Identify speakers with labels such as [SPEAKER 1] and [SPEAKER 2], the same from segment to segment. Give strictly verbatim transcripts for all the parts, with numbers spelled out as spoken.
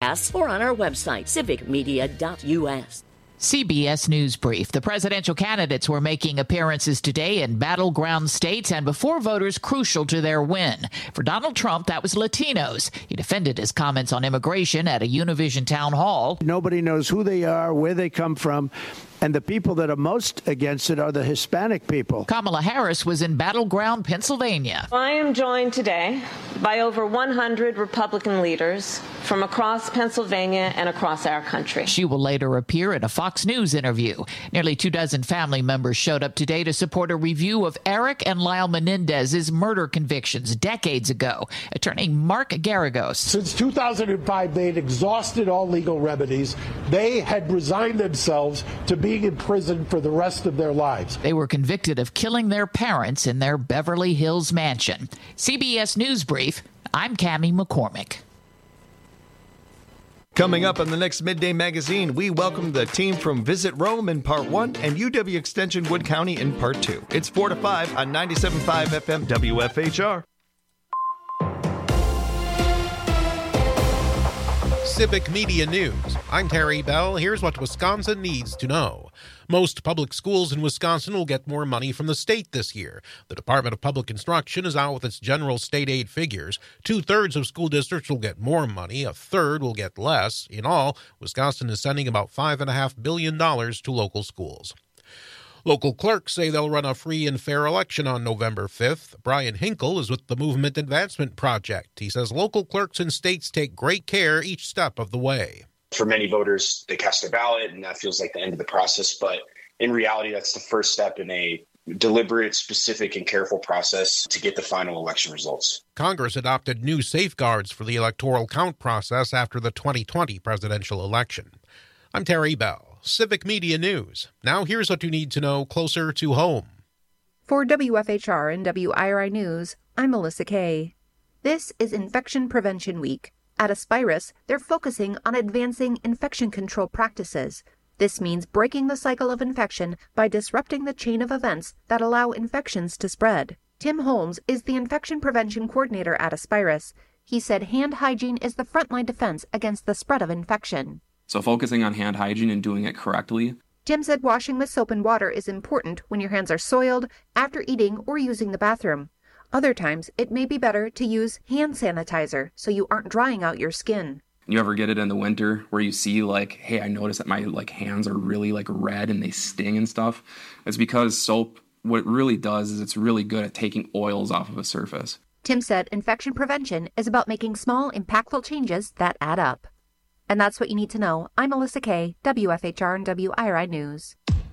[SPEAKER 1] podcasts or on our website, civic media dot u s.
[SPEAKER 2] C B S News Brief. The presidential candidates were making appearances today in battleground states and before voters crucial to their win. For Donald Trump, that was Latinos. He defended his comments on immigration at a Univision town hall.
[SPEAKER 3] Nobody knows who they are, where they come from. And the people that are most against it are the Hispanic people.
[SPEAKER 2] Kamala Harris was in battleground Pennsylvania.
[SPEAKER 4] I am joined today by over one hundred Republican leaders from across Pennsylvania and across our country.
[SPEAKER 2] She will later appear in a Fox News interview. Nearly two dozen family members showed up today to support a review of Eric and Lyle Menendez's murder convictions decades ago. Attorney Mark Garagos.
[SPEAKER 5] Since two thousand five, they had exhausted all legal remedies. They had resigned themselves to being in prison for the rest of their lives.
[SPEAKER 2] They were convicted of killing their parents in their Beverly Hills mansion. C B S News Brief, I'm Cammie McCormick.
[SPEAKER 6] Coming up on the next Midday Magazine, we welcome the team from Visit Rome in Part one and U W Extension Wood County in Part two. It's four to five on ninety-seven point five F M W F H R.
[SPEAKER 7] Civic Media News. I'm Terry Bell. Here's what Wisconsin needs to know. Most public schools in Wisconsin will get more money from the state this year. The Department of Public Instruction is out with its general state aid figures. Two-thirds of school districts will get more money. A third will get less. In all, Wisconsin is sending about five point five billion dollars to local schools. Local clerks say they'll run a free and fair election on November fifth. Brian Hinkle is with the Movement Advancement Project. He says local clerks in states take great care each step of the way.
[SPEAKER 8] For many voters, they cast their ballot, and that feels like the end of the process. But in reality, that's the first step in a deliberate, specific, and careful process to get the final election results.
[SPEAKER 7] Congress adopted new safeguards for the electoral count process after the twenty twenty presidential election. I'm Terry Bell. Civic Media News. Now here's what you need to know closer to home.
[SPEAKER 9] For W F H R and W I R I News, I'm Melissa Kay. This is Infection Prevention Week. At Aspirus, they're focusing on advancing infection control practices. This means breaking the cycle of infection by disrupting the chain of events that allow infections to spread. Tim Holmes is the Infection Prevention Coordinator at Aspirus. He said hand hygiene is the frontline defense against the spread of infection.
[SPEAKER 10] So focusing on hand hygiene and doing it correctly.
[SPEAKER 9] Tim said washing with soap and water is important when your hands are soiled, after eating, or using the bathroom. Other times, it may be better to use hand sanitizer so you aren't drying out your skin.
[SPEAKER 10] You ever get it in the winter where you see like, hey, I noticed that my like hands are really like red and they sting and stuff? It's because soap, what it really does is it's really good at taking oils off of a surface.
[SPEAKER 9] Tim said infection prevention is about making small, impactful changes that add up. And that's what you need to know. I'm Melissa Kay, W F H R and W I R I News.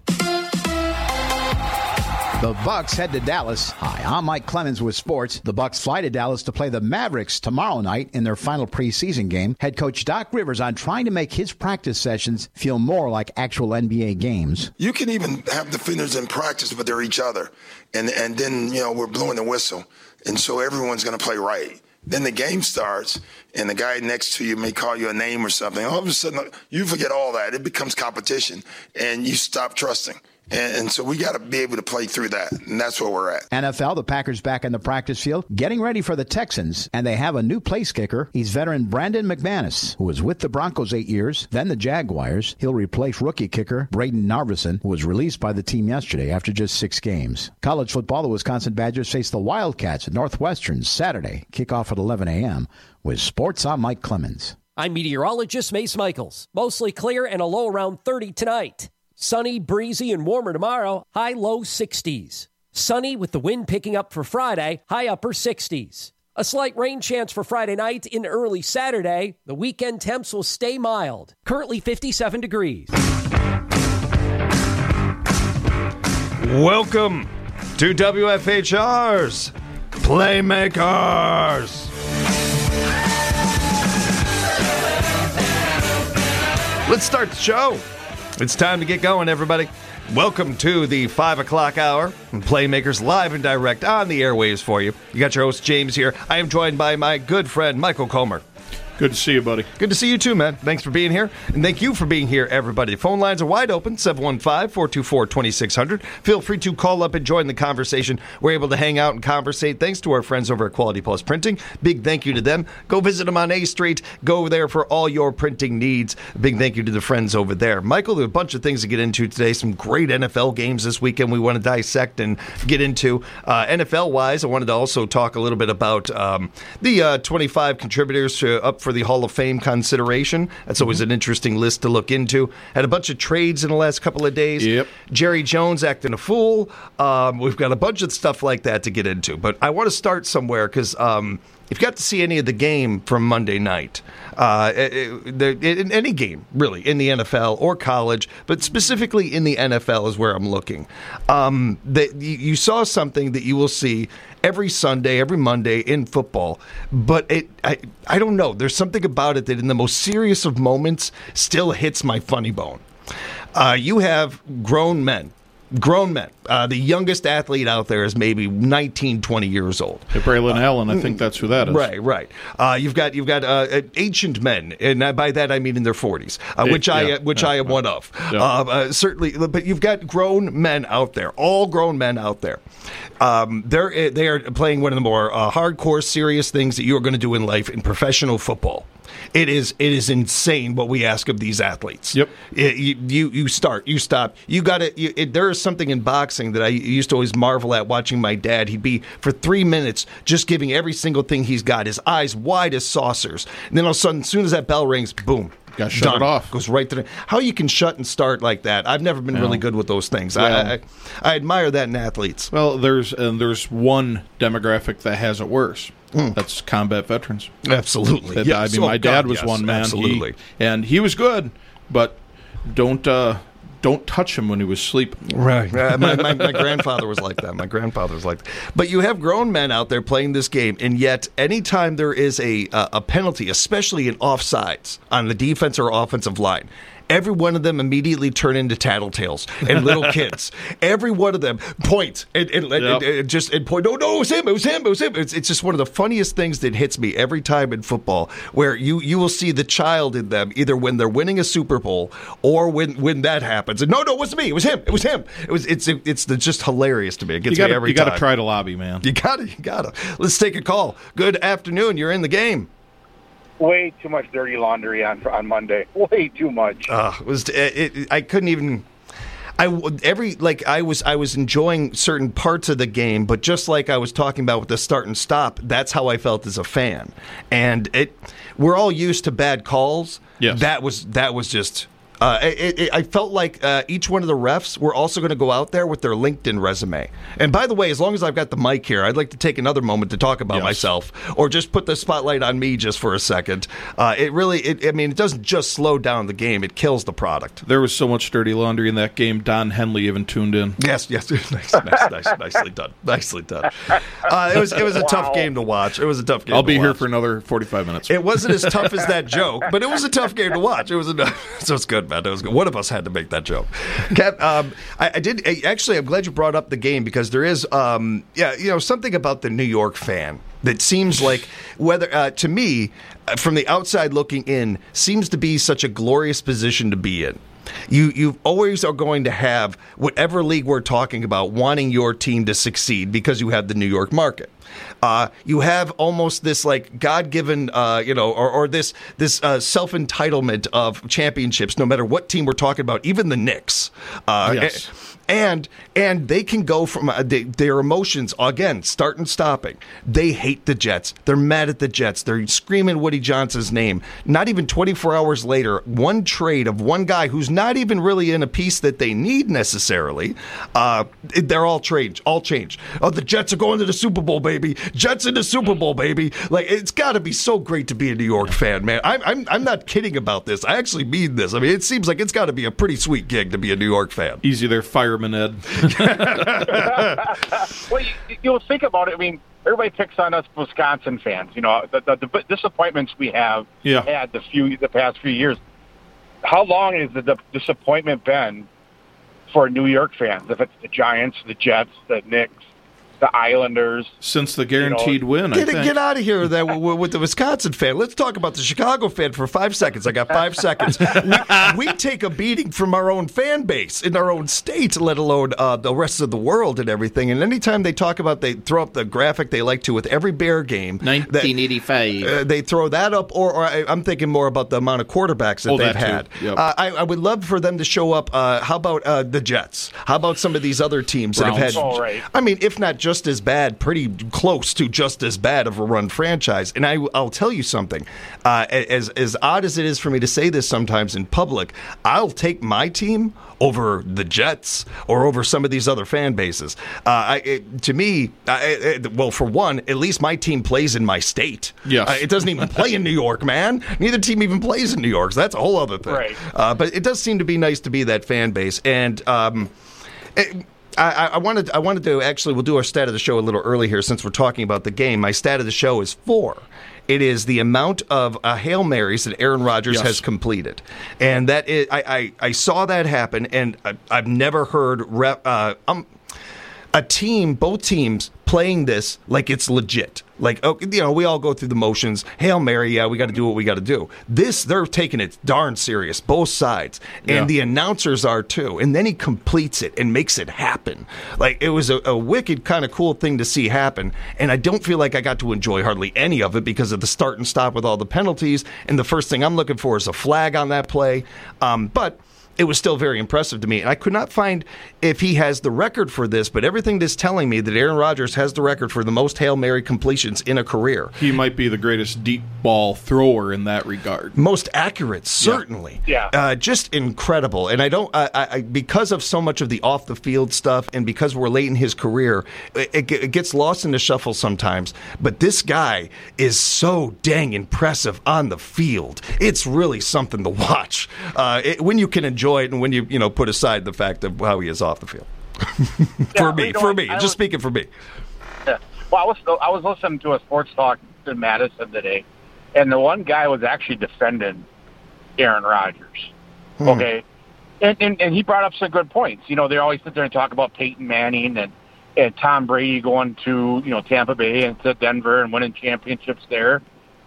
[SPEAKER 11] The Bucks head to Dallas. Hi, I'm Mike Clemens with sports. The Bucks fly to Dallas to play the Mavericks tomorrow night in their final preseason game. Head coach Doc Rivers on trying to make his practice sessions feel more like actual N B A games.
[SPEAKER 12] You can even have defenders in practice, but they're each other. And, and then, you know, we're blowing the whistle. And so everyone's going to play right. Then the game starts, and the guy next to you may call you a name or something. All of a sudden, you forget all that. It becomes competition, and you stop trusting. And, and so we got to be able to play through that, and that's where we're at.
[SPEAKER 11] N F L, the Packers back in the practice field, getting ready for the Texans, and they have a new place kicker. He's veteran Brandon McManus, who was with the Broncos eight years, then the Jaguars. He'll replace rookie kicker Braden Narveson, who was released by the team yesterday after just six games. College football, the Wisconsin Badgers face the Wildcats at Northwestern Saturday. Kickoff at eleven a.m. With sports, I'm Mike Clemens.
[SPEAKER 13] I'm meteorologist Mace Michaels. Mostly clear and a low around thirty tonight. Sunny, breezy, and warmer tomorrow, high low sixties. Sunny with the wind picking up for Friday, high upper sixties. A slight rain chance for Friday night in early Saturday. The weekend temps will stay mild. Currently fifty-seven degrees.
[SPEAKER 6] Welcome to W F H R's Playmakers. Let's start the show. It's time to get going, everybody. Welcome to the five o'clock hour. Playmakers live and direct on the airwaves for you. You got your host, James, here. I am joined by my good friend, Michael Comer.
[SPEAKER 14] Good to see you, buddy.
[SPEAKER 6] Good to see you too, man. Thanks for being here. And thank you for being here, everybody. Phone lines are wide open, seven one five, four two four, two six zero zero. Feel free to call up and join the conversation. We're able to hang out and conversate thanks to our friends over at Quality Plus Printing. Big thank you to them. Go visit them on A Street. Go there for all your printing needs. Big thank you to the friends over there. Michael, there are a bunch of things to get into today. Some great N F L games this weekend we want to dissect and get into. Uh, N F L-wise, I wanted to also talk a little bit about um, the uh, twenty-five contributors to, up for the Hall of Fame consideration. That's always an interesting list to look into. Had a bunch of trades in the last couple of days.
[SPEAKER 14] Yep.
[SPEAKER 6] Jerry Jones acting a fool. Um, we've got a bunch of stuff like that to get into. But I want to start somewhere because um, if you got to see any of the game from Monday night, uh, in any game, really, in the N F L or college, but specifically in the N F L is where I'm looking. Um, that you saw something that you will see every Sunday, every Monday in football, but it, I, I don't know. There's something about it that in the most serious of moments still hits my funny bone. Uh, you have grown men. Grown men. Uh, the youngest athlete out there is maybe nineteen, twenty years old.
[SPEAKER 14] Braylon uh, Allen, I think that's who that is.
[SPEAKER 6] Right, right. Uh, you've got you've got uh, ancient men, and by that I mean in their forties, uh, which yeah, I which yeah, I am yeah. one of. Yeah. Uh, uh, certainly, but you've got grown men out there, all grown men out there. Um, they're they are playing one of the more uh, hardcore, serious things that you are going to do in life in professional football. It is it is insane what we ask of these athletes.
[SPEAKER 14] Yep.
[SPEAKER 6] It, you, you you start, you stop. You got to. There is something in boxing that I used to always marvel at watching my dad. He'd be for three minutes just giving every single thing he's got, his eyes wide as saucers. And then all of a sudden, as soon as that bell rings, boom.
[SPEAKER 14] Got to shut
[SPEAKER 6] done.
[SPEAKER 14] it off.
[SPEAKER 6] Goes right to the. How you can shut and start like that? I've never been
[SPEAKER 14] no.
[SPEAKER 6] really good with those things.
[SPEAKER 14] Yeah.
[SPEAKER 6] I, I I admire that in athletes.
[SPEAKER 14] Well, there's and there's one demographic that has it worse. Mm. That's combat veterans.
[SPEAKER 6] Absolutely.
[SPEAKER 14] That,
[SPEAKER 6] yes.
[SPEAKER 14] I mean,
[SPEAKER 6] oh,
[SPEAKER 14] my
[SPEAKER 6] God,
[SPEAKER 14] dad was
[SPEAKER 6] yes.
[SPEAKER 14] one man.
[SPEAKER 6] Absolutely.
[SPEAKER 14] He, and he was good, but don't uh, don't touch him when he was sleeping.
[SPEAKER 6] Right. Uh, my, my, my grandfather was like that. My grandfather was like that. But you have grown men out there playing this game, and yet anytime there is a uh, a penalty, especially in offsides on the defense or offensive line, every one of them immediately turn into tattletales and little kids. Every one of them point and, and, yep. and, and just and point. No, no, it was him. It was him. It was him. It's, it's just one of the funniest things that hits me every time in football, where you, you will see the child in them either when they're winning a Super Bowl or when, when that happens. And no, no, it wasn't me. It was him. It was him. It was. It's it, it's just hilarious to me. It gets
[SPEAKER 14] you gotta,
[SPEAKER 6] me every
[SPEAKER 14] you
[SPEAKER 6] time.
[SPEAKER 14] You got to try to lobby, man.
[SPEAKER 6] You got to. You got to. Let's take a call. Good afternoon. You're in the game.
[SPEAKER 15] Way too much dirty laundry on on Monday. Way too much.
[SPEAKER 6] Uh, it was it, it, I couldn't even. I every like I was I was enjoying certain parts of the game, but just like I was talking about with the start and stop, that's how I felt as a fan. And it, we're all used to bad calls.
[SPEAKER 14] Yes.
[SPEAKER 6] That was that was just. Uh, it, it, I felt like uh, each one of the refs were also going to go out there with their LinkedIn resume. And by the way, as long as I've got the mic here, I'd like to take another moment to talk about yes. myself, or just put the spotlight on me just for a second. Uh, it really, it, I mean, it doesn't just slow down the game; it kills the product.
[SPEAKER 14] There was so much dirty laundry in that game. Don Henley even tuned in.
[SPEAKER 6] Yes, yes, nice, nice, nice, nicely done, nicely done. Uh, it was, it was a wow. tough game to watch. It was a tough game.
[SPEAKER 14] I'll
[SPEAKER 6] to
[SPEAKER 14] be
[SPEAKER 6] watch.
[SPEAKER 14] here for another forty-five minutes.
[SPEAKER 6] It wasn't as tough as that joke, but it was a tough game to watch. It was a, so it's good, man. It was good. One of us had to make that joke. Cap, um, I, I did I, actually. I'm glad you brought up the game because there is, um, yeah, you know, something about the New York fan that seems like whether uh, to me, from the outside looking in, seems to be such a glorious position to be in. You you always are going to have whatever league we're talking about wanting your team to succeed because you have the New York market. Uh, you have almost this like God-given, uh, you know, or, or this this uh, self-entitlement of championships, no matter what team we're talking about, even the Knicks. Uh,
[SPEAKER 14] yes.
[SPEAKER 6] And and they can go from uh, they, their emotions, again, start and stopping. They hate the Jets. They're mad at the Jets. They're screaming Woody Johnson's name. Not even twenty-four hours later, one trade of one guy who's not even really in a piece that they need necessarily, uh, they're all changed. All changed. Oh, the Jets are going to the Super Bowl, baby. Jets in the Super Bowl, baby. Like, it's got to be so great to be a New York fan, man. I'm, I'm, I'm not kidding about this. I actually mean this. I mean, it seems like it's got to be a pretty sweet gig to be a New York fan.
[SPEAKER 14] Easy there, fire. Ed.
[SPEAKER 15] Well, you, you'll think about it. I mean, everybody picks on us Wisconsin fans. You know, the, the, the disappointments we have
[SPEAKER 14] yeah.
[SPEAKER 15] had the few the past few years. How long has the, the disappointment been for New York fans? If it's the Giants, the Jets, the Knicks, the Islanders.
[SPEAKER 14] Since the guaranteed
[SPEAKER 15] you know,
[SPEAKER 14] win, I
[SPEAKER 6] Get,
[SPEAKER 14] think.
[SPEAKER 6] get out of here with, that, with, with the Wisconsin fan. Let's talk about the Chicago fan for five seconds. I got five seconds. We, we take a beating from our own fan base in our own state, let alone uh, the rest of the world and everything. And anytime they talk about, they throw up the graphic they like to with every Bear game.
[SPEAKER 14] nineteen eighty-five.
[SPEAKER 6] That, uh, they throw that up, or, or I, I'm thinking more about the amount of quarterbacks that
[SPEAKER 14] Oh,
[SPEAKER 6] they've
[SPEAKER 14] that too.
[SPEAKER 6] had.
[SPEAKER 14] Yep.
[SPEAKER 6] Uh, I, I would love for them to show up. Uh, how about uh, the Jets? How about some of these other teams that have
[SPEAKER 14] Browns.
[SPEAKER 6] had,
[SPEAKER 15] Oh, right.
[SPEAKER 6] I mean, if not just as bad, pretty close to just as bad of a run franchise. And I, I'll tell you something. Uh, as as odd as it is for me to say this sometimes in public, I'll take my team over the Jets or over some of these other fan bases. Uh, I, it, to me, I, it, well, for one, at least my team plays in my state.
[SPEAKER 14] Yes.
[SPEAKER 6] Uh, it doesn't even play in New York, man. Neither team even plays in New York. So that's a whole other thing.
[SPEAKER 15] Right.
[SPEAKER 6] Uh, but it does seem to be nice to be that fan base. And um, it, I, I wanted I wanted to actually, we'll do our stat of the show a little early here since we're talking about the game. My stat of the show is four. It is the amount of uh, Hail Marys that Aaron Rodgers
[SPEAKER 14] Yes.
[SPEAKER 6] has completed. And that is, I, I, I saw that happen, and I, I've never heard rep, uh, um, a team, both teams, playing this like it's legit. Like, oh, you know, we all go through the motions. Hail Mary, yeah, we got to do what we got to do. This, they're taking it darn serious, both sides. And
[SPEAKER 14] Yeah.
[SPEAKER 6] the announcers are too. And then he completes it and makes it happen. Like, it was a, a wicked kind of cool thing to see happen. And I don't feel like I got to enjoy hardly any of it because of the start and stop with all the penalties. And the first thing I'm looking for is a flag on that play. Um, but it was still very impressive to me. And I could not find if he has the record for this, but everything is telling me that Aaron Rodgers has the record for the most Hail Mary completions in a career.
[SPEAKER 14] He might be the greatest deep ball thrower in that regard.
[SPEAKER 6] Most accurate, certainly.
[SPEAKER 15] Yeah.
[SPEAKER 6] Uh, just incredible. And I don't, I, I, because of so much of the off the field stuff and because we're late in his career, it, it gets lost in the shuffle sometimes. But this guy is so dang impressive on the field. It's really something to watch. Uh, it, when you can enjoy it and when you, you know, put aside the fact of how he is off the field. for
[SPEAKER 15] Yeah,
[SPEAKER 6] me,
[SPEAKER 15] you know,
[SPEAKER 6] for
[SPEAKER 15] I-
[SPEAKER 6] me,
[SPEAKER 15] I
[SPEAKER 6] just
[SPEAKER 15] was-
[SPEAKER 6] speaking for me.
[SPEAKER 15] Yeah. Well, I was I was listening to a sports talk in Madison today, and the one guy was actually defending Aaron Rodgers.
[SPEAKER 6] Hmm.
[SPEAKER 15] Okay, and, and and he brought up some good points. You know, they always sit there and talk about Peyton Manning and and Tom Brady going to you know Tampa Bay and to Denver and winning championships there,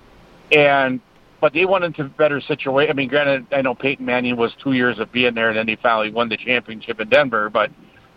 [SPEAKER 15] and but they went into better situation. I mean, granted, I know Peyton Manning was two years of being there, and then he finally won the championship in Denver. But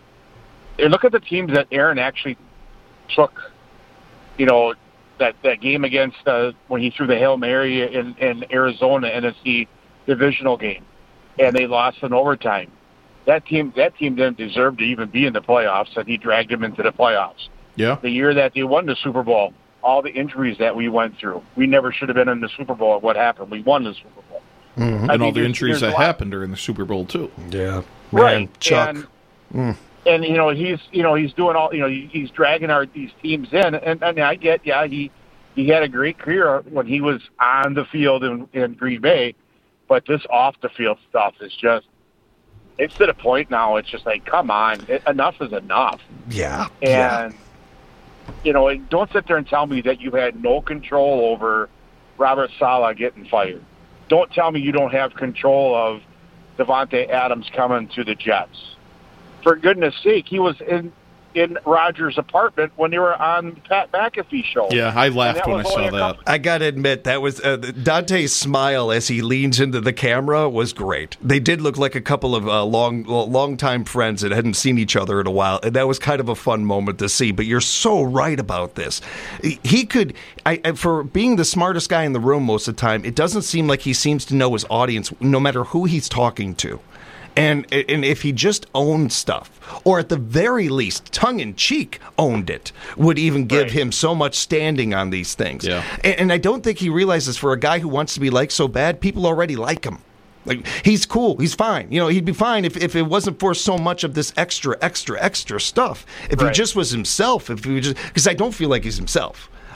[SPEAKER 15] you look at the teams that Aaron actually took, you know, that, that game against uh, when he threw the Hail Mary in, in Arizona N F C divisional game, and they lost in overtime. That team, that team didn't deserve to even be in the playoffs, and he dragged them into the playoffs.
[SPEAKER 14] Yeah.
[SPEAKER 15] The year that they won the Super Bowl, all the injuries that we went through, we never should have been in the Super Bowl. What happened? We won the Super Bowl.
[SPEAKER 14] Mm-hmm.
[SPEAKER 15] I
[SPEAKER 14] And
[SPEAKER 15] mean,
[SPEAKER 14] all the
[SPEAKER 15] there's-
[SPEAKER 14] injuries
[SPEAKER 15] there's
[SPEAKER 14] that
[SPEAKER 15] a lot-
[SPEAKER 14] happened during the Super Bowl, too.
[SPEAKER 6] Yeah.
[SPEAKER 15] Right,
[SPEAKER 6] Chuck.
[SPEAKER 15] and-
[SPEAKER 6] Mm.
[SPEAKER 15] And you know he's you know he's doing all you know he's dragging our these teams in, and, and I get yeah he he had a great career when he was on the field in, in Green Bay, but this off the field stuff is just it's to the point now. It's just like come on, it, enough is enough.
[SPEAKER 6] Yeah.
[SPEAKER 15] And
[SPEAKER 6] yeah.
[SPEAKER 15] you know and don't sit there and tell me that you had no control over Robert Saleh getting fired. Don't tell me you don't have control of Devontae Adams coming to the Jets. For goodness sake, he was in in Rodgers' apartment when they were on Pat McAfee show.
[SPEAKER 14] Yeah, I laughed
[SPEAKER 15] And that
[SPEAKER 14] when I
[SPEAKER 15] was
[SPEAKER 14] saw
[SPEAKER 15] only a
[SPEAKER 14] that.
[SPEAKER 15] couple-
[SPEAKER 6] I got to admit, that was uh, Dante's smile as he leans into the camera was great. They did look like a couple of uh, long, long time friends that hadn't seen each other in a while, and that was kind of a fun moment to see. But you're so right about this. He could, I, for being the smartest guy in the room most of the time, it doesn't seem like he seems to know his audience, no matter who he's talking to. And and if he just owned stuff, or at the very least, tongue-in-cheek owned it, would even give
[SPEAKER 15] Right.
[SPEAKER 6] him so much standing on these things.
[SPEAKER 14] Yeah.
[SPEAKER 6] And, and I don't think he realizes for a guy who wants to be liked so bad, people already like him. Like he's cool, he's fine. You know, he'd be fine if, if it wasn't for so much of this extra, extra, extra stuff. If
[SPEAKER 15] Right.
[SPEAKER 6] he just was himself, if he was just because I don't feel like he's himself.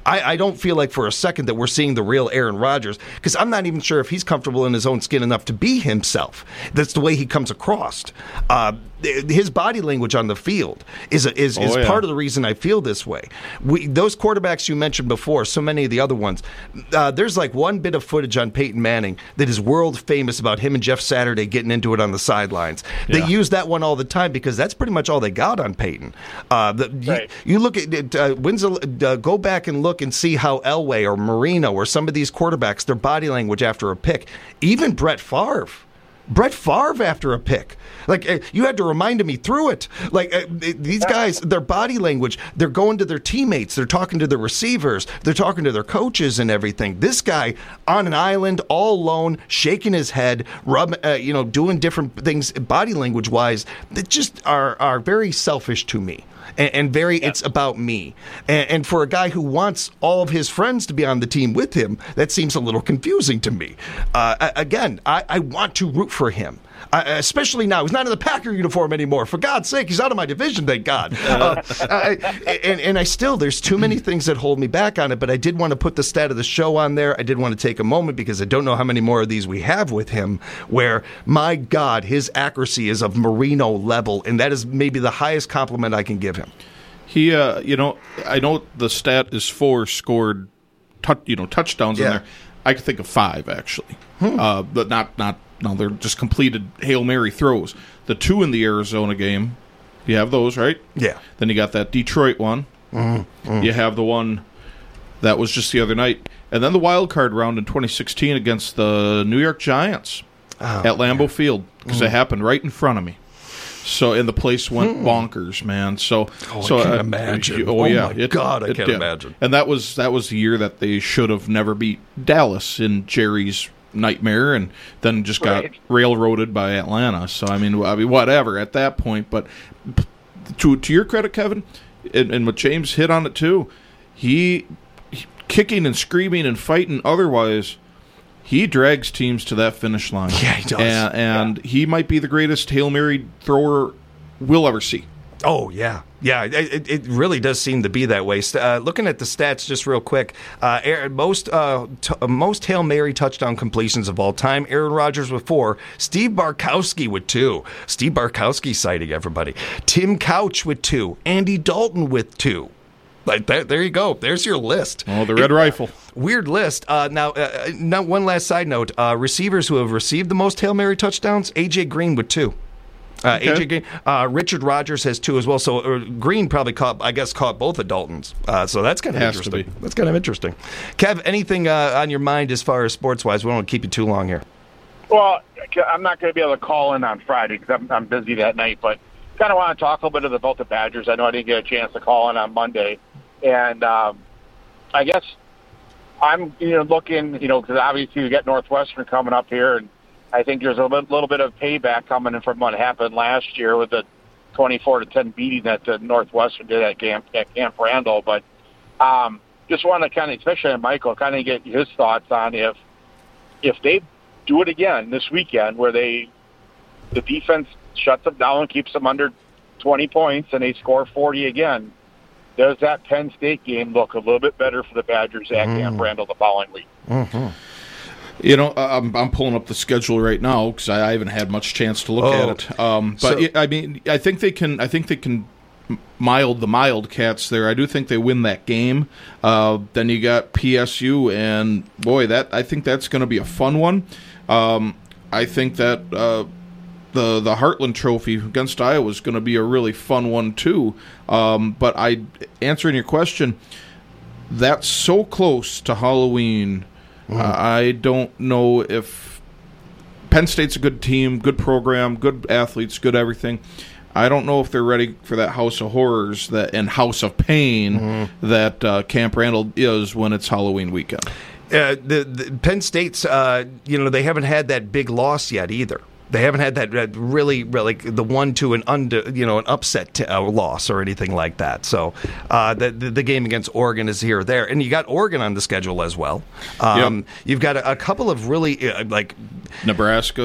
[SPEAKER 6] I, I don't feel like for a second that we're seeing the real Aaron Rodgers, because I'm not even sure if he's comfortable in his own skin enough to be himself. That's the way he comes across. Uh, his body language on the field is a, is,
[SPEAKER 14] oh,
[SPEAKER 6] is
[SPEAKER 14] yeah.
[SPEAKER 6] part of the reason I feel this way. We, those quarterbacks you mentioned before, so many of the other ones, uh, there's like one bit of footage on Peyton Manning that is world famous about him and Jeff Saturday getting into it on the sidelines. They
[SPEAKER 14] Yeah.
[SPEAKER 6] use that one all the time because that's pretty much all they got on Peyton. Uh, the,
[SPEAKER 15] Right.
[SPEAKER 6] you, you look at it, uh, when's the, uh, go back and look and see how Elway or Marino or some of these quarterbacks, their body language after a pick, even Brett Favre. Brett Favre after a pick. Like, uh, you had to remind me through it. Like, uh, these guys, their body language, they're going to their teammates, they're talking to their receivers, they're talking to their coaches and everything. This guy on an island, all alone, shaking his head, rub, uh, you know, doing different things body language-wise that just are, are very selfish to me. And, and very, yeah. It's about me. And, and for a guy who wants all of his friends to be on the team with him, that seems a little confusing to me. Uh, again, I, I want to root for him. Uh, especially now. He's not in the Packer uniform anymore. For God's sake, he's out of my division, thank God. Uh, I, and, and I still, there's too many things that hold me back on it, but I did want to put the stat of the show on there. I did want to take a moment because I don't know how many more of these we have with him, where, my God, his accuracy is of Marino level, and that is maybe the highest compliment I can give him.
[SPEAKER 14] He, uh, you know, I know the stat is four scored, tu- you know, touchdowns
[SPEAKER 6] Yeah.
[SPEAKER 14] in there. I could think of five, actually. Hmm. Uh, but not, not, no, they're just completed Hail Mary throws. The two in the Arizona game, you have those, right?
[SPEAKER 6] Yeah.
[SPEAKER 14] Then you got that Detroit one.
[SPEAKER 6] Mm-hmm.
[SPEAKER 14] You have the one that was just the other night. And then the wild card round in twenty sixteen against the New York Giants
[SPEAKER 6] oh,
[SPEAKER 14] at Lambeau
[SPEAKER 6] man.
[SPEAKER 14] Field, because
[SPEAKER 6] Mm.
[SPEAKER 14] it happened right in front of me. So, and the place went
[SPEAKER 6] Hmm.
[SPEAKER 14] bonkers, man. So,
[SPEAKER 6] Oh, I
[SPEAKER 14] so
[SPEAKER 6] can
[SPEAKER 14] uh,
[SPEAKER 6] imagine.
[SPEAKER 14] Oh,
[SPEAKER 6] Oh,
[SPEAKER 14] yeah,
[SPEAKER 6] my God, I can imagine.
[SPEAKER 14] And that was that was the year that they should have never beat Dallas in Jerry's nightmare, and then just got
[SPEAKER 15] Right.
[SPEAKER 14] railroaded by Atlanta. So, I mean, I mean, whatever at that point. But to to your credit, Kevin, and, and what James hit on it too, he, he kicking and screaming and fighting. Otherwise, he drags teams to that finish line.
[SPEAKER 6] Yeah, he does.
[SPEAKER 14] And, and he might be the greatest Hail Mary thrower we'll ever see.
[SPEAKER 6] Oh, yeah. Yeah, it, it really does seem to be that way. Uh, looking at the stats just real quick, uh, Aaron, most uh, t- most Hail Mary touchdown completions of all time, Aaron Rodgers with four, Steve Barkowski with two. Steve Barkowski citing everybody. Tim Couch with two. Andy Dalton with two. Like that, there you go. There's your list.
[SPEAKER 14] Oh, the Red
[SPEAKER 6] it,
[SPEAKER 14] Rifle.
[SPEAKER 6] Weird list. Uh, now, uh, now, one last side note. Uh, receivers who have received the most Hail Mary touchdowns, A J Green with two. Uh,
[SPEAKER 14] Okay.
[SPEAKER 6] A J Green, uh, Richard Rodgers has two as well. So uh, Green probably caught, I guess, caught both of Dalton's. Uh, so that's kind of
[SPEAKER 14] Has to
[SPEAKER 6] interesting.
[SPEAKER 14] be.
[SPEAKER 6] That's kind of interesting. Kev, anything uh, on your mind as far as sports wise? We don't want to keep you too long here.
[SPEAKER 15] Well, I'm not going to be able to call in on Friday because I'm, I'm busy that night, but kind of want to talk a little bit about the Badgers. I know I didn't get a chance to call in on Monday, and um, I guess I'm you know looking, you know, because obviously we got Northwestern coming up here, and I think there's a little, little bit of payback coming in from what happened last year with the twenty-four to ten beating that the Northwestern did at Camp, at Camp Randall. But um, just want to kind of, especially Michael, kind of get his thoughts on if if they do it again this weekend, where they the defense shuts them down, keeps them under twenty points, and they score forty again. Does that Penn State game look a little bit better for the Badgers at
[SPEAKER 14] Mm.
[SPEAKER 15] Camp Randall the following week?
[SPEAKER 6] Mm-hmm.
[SPEAKER 14] You know, I'm I'm pulling up the schedule right now because I, I haven't had much chance to look
[SPEAKER 6] Oh.
[SPEAKER 14] at it. Um, but
[SPEAKER 6] So-
[SPEAKER 14] yeah, I mean, I think they can. I think they can mild the mild cats there. I do think they win that game. Uh, then you got P S U, and boy, that I think that's going to be a fun one. Um, I think that uh, the the Heartland Trophy against Iowa is going to be a really fun one too. Um, but I answering your question, that's so close to Halloween. Uh, I don't know if Penn State's a good team, good program, good athletes, good everything. I don't know if they're ready for that House of Horrors that and House of Pain
[SPEAKER 6] Mm-hmm.
[SPEAKER 14] that uh, Camp Randall is when it's Halloween weekend.
[SPEAKER 6] Uh, the, the Penn State's, uh, you know, they haven't had that big loss yet either. They haven't had that, that really, really the one to an under, you know, an upset to, uh, loss or anything like that. So uh, the, the the game against Oregon is here or there, and you got Oregon on the schedule as well. Um,
[SPEAKER 14] Yep.
[SPEAKER 6] You've got a, a couple of really uh, like
[SPEAKER 14] Nebraska.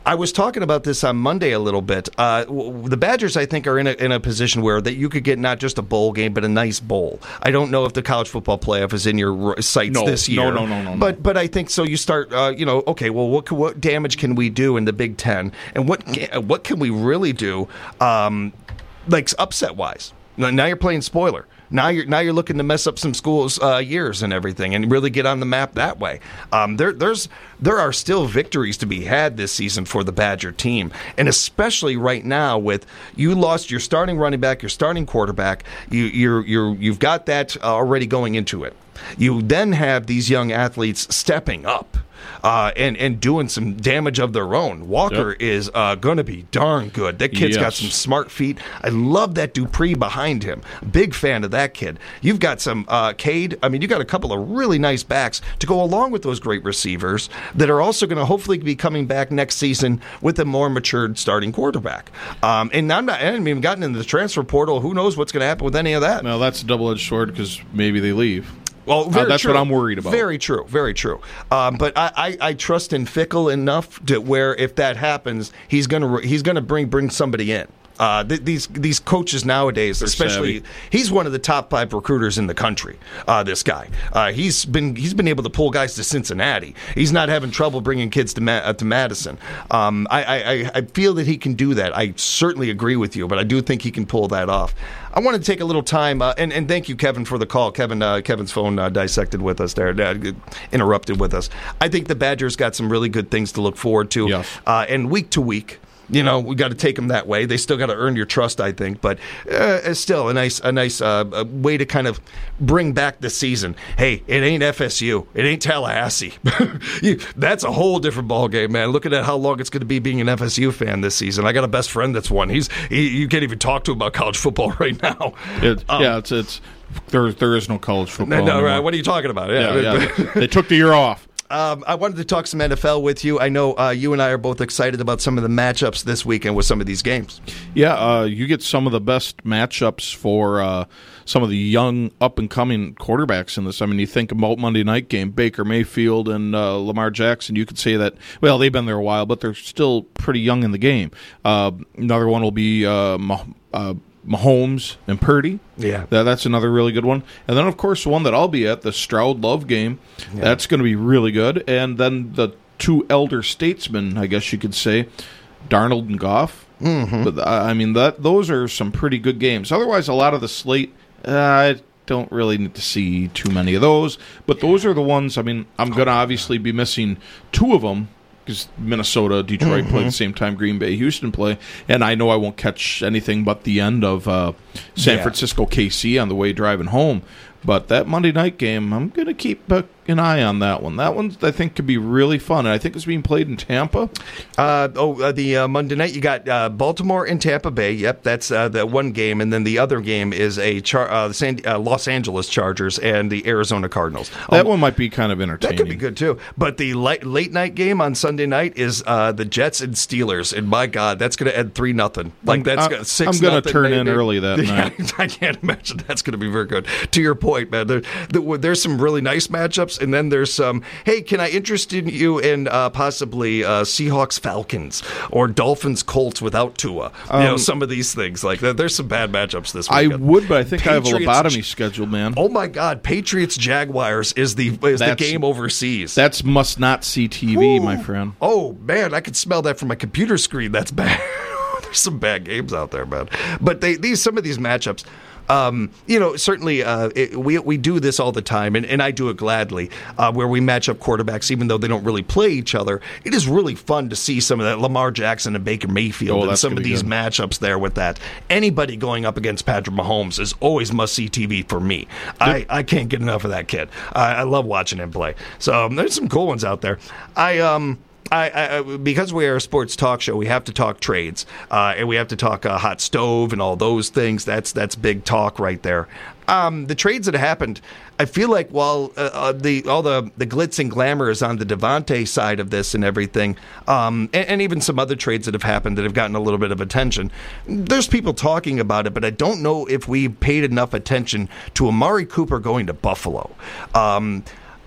[SPEAKER 6] I was talking about this on Monday a little bit. Uh, w- the Badgers, I think, are in a, in a position where that you could get not just a bowl game, but a nice bowl. I don't know if the college football playoff is in your sights
[SPEAKER 14] no,
[SPEAKER 6] this year.
[SPEAKER 14] No, no, no, no.
[SPEAKER 6] But but I think so. You start, uh, you know, okay. Well, what what damage can we do in the Big Ten, and what what can we really do, um, like upset wise? Now you're playing spoiler. Now you're now you're looking to mess up some schools' uh, years and everything, and really get on the map that way. Um, there there's there are still victories to be had this season for the Badger team, and especially right now with you lost your starting running back, your starting quarterback. You you're you're you've got that already going into it. You then have these young athletes stepping up. Uh, and, and doing some damage of their own. Walker yep. is uh, going to be darn good. That kid's yes. got some smart feet. I love that Dupree behind him. Big fan of that kid. You've got some uh, Cade. I mean, you got a couple of really nice backs to go along with those great receivers that are also going to hopefully be coming back next season with a more matured starting quarterback. Um, and I'm not, I haven't even gotten into the transfer portal. Who knows what's going to happen with any of that?
[SPEAKER 14] No, that's a double-edged sword because maybe they leave.
[SPEAKER 6] Well, very
[SPEAKER 14] uh, that's
[SPEAKER 6] true.
[SPEAKER 14] what I'm worried about.
[SPEAKER 6] Very true, very true. Um, but I, I, I trust in Fickle enough to where if that happens, he's gonna he's gonna bring bring somebody in. Uh, th- these these coaches nowadays, They're especially, savvy. He's one of the top five recruiters in the country. Uh, this guy, uh, he's been he's been able to pull guys to Cincinnati. He's not having trouble bringing kids to Ma- uh, to Madison. Um, I, I I feel that he can do that. I certainly agree with you, but I do think he can pull that off. I want to take a little time, uh, and, and thank you, Kevin, for the call. Kevin, uh, Kevin's phone uh, dissected with us there, uh, interrupted with us. I think the Badgers got some really good things to look forward to,
[SPEAKER 14] yes.
[SPEAKER 6] uh, and week to week. You know, we got to take them that way. They still got to earn your trust, I think, but uh, it's still a nice, a nice uh, a way to kind of bring back the season. Hey, it ain't F S U, it ain't Tallahassee. you, that's a whole different ball game, man. Looking at how long it's going to be being an F S U fan this season. I got a best friend that's one. He's he, you can't even talk to him about college football right now.
[SPEAKER 14] It,
[SPEAKER 6] um,
[SPEAKER 14] yeah, it's it's there. There is no college football.
[SPEAKER 6] No, no
[SPEAKER 14] right,
[SPEAKER 6] what are you talking about?
[SPEAKER 14] Yeah, yeah, yeah. They took the year off.
[SPEAKER 6] Um, I wanted to talk some N F L with you. I know uh, you and I are both excited about some of the matchups this weekend with some of these games.
[SPEAKER 14] Yeah, uh, you get some of the best matchups for uh, some of the young, up-and-coming quarterbacks in this. I mean, you think about Monday night game, Baker Mayfield and uh, Lamar Jackson. You could say that, well, they've been there a while, but they're still pretty young in the game. Uh, another one will be uh, Mah- uh, Mahomes and Purdy.
[SPEAKER 6] Yeah.
[SPEAKER 14] That, that's another really good one. And then, of course, the one that I'll be at, the Stroud-Love game. Yeah. That's going to be really good. And then the two elder statesmen, I guess you could say, Darnold and Goff.
[SPEAKER 6] Mm-hmm.
[SPEAKER 14] But I mean, that those are some pretty good games. Otherwise, a lot of the slate, uh, I don't really need to see too many of those. But those are the ones, I mean, I'm going to obviously be missing two of them, because Minnesota, Detroit mm-hmm. play at the same time Green Bay, Houston play, and I know I won't catch anything but the end of uh, San
[SPEAKER 6] yeah.
[SPEAKER 14] Francisco K C on the way driving home. But that Monday night game, I'm going to keep uh, an eye on that one. That one, I think, could be really fun. And I think it's being played in Tampa.
[SPEAKER 6] Uh, oh, uh, the uh, Monday night, you got uh, Baltimore and Tampa Bay. Yep, that's uh, the one game. And then the other game is a Char- uh, the San- uh, Los Angeles Chargers and the Arizona Cardinals.
[SPEAKER 14] That
[SPEAKER 6] um,
[SPEAKER 14] one might be kind of entertaining.
[SPEAKER 6] That could be good, too. But the late, late night game on Sunday night is uh, the Jets and Steelers. And, my God, that's going to end three nothing. Like, that's
[SPEAKER 14] uh,
[SPEAKER 6] six
[SPEAKER 14] I'm going to turn
[SPEAKER 6] maybe.
[SPEAKER 14] in early that
[SPEAKER 6] yeah,
[SPEAKER 14] night.
[SPEAKER 6] I can't imagine that's going to be very good. To your point, man, there, there, there's some really nice matchups, and then there's some, hey, can I interest you in uh, possibly uh, Seahawks Falcons or Dolphins Colts without Tua? Um, you know, some of these things. Like, there's some bad matchups this weekend.
[SPEAKER 14] I would, but I think
[SPEAKER 6] Patriots,
[SPEAKER 14] I have a lobotomy scheduled, man.
[SPEAKER 6] Oh, my God. Patriots Jaguars is the is the game overseas.
[SPEAKER 14] That's must not see T V, Ooh. my friend.
[SPEAKER 6] Oh, man, I could smell that from my computer screen. That's bad. There's some bad games out there, man. But they these some of these matchups, um, you know, certainly uh, it, we we do this all the time, and, and I do it gladly, uh, where we match up quarterbacks even though they don't really play each other. It is really fun to see some of that Lamar Jackson and Baker Mayfield
[SPEAKER 14] oh,
[SPEAKER 6] and some of these
[SPEAKER 14] good.
[SPEAKER 6] matchups there with that. Anybody going up against Patrick Mahomes is always must-see T V for me. I, I can't get enough of that kid. I, I love watching him play. So um, there's some cool ones out there. I um. I, I, because we are a sports talk show, we have to talk trades, uh, and we have to talk uh, hot stove and all those things. That's that's big talk right there. Um, the trades that happened, I feel like while uh, uh, the all the, the glitz and glamour is on the Devontae side of this and everything, um, and, and even some other trades that have happened that have gotten a little bit of attention, there's people talking about it, but I don't know if we paid enough attention to Amari Cooper going to Buffalo. Um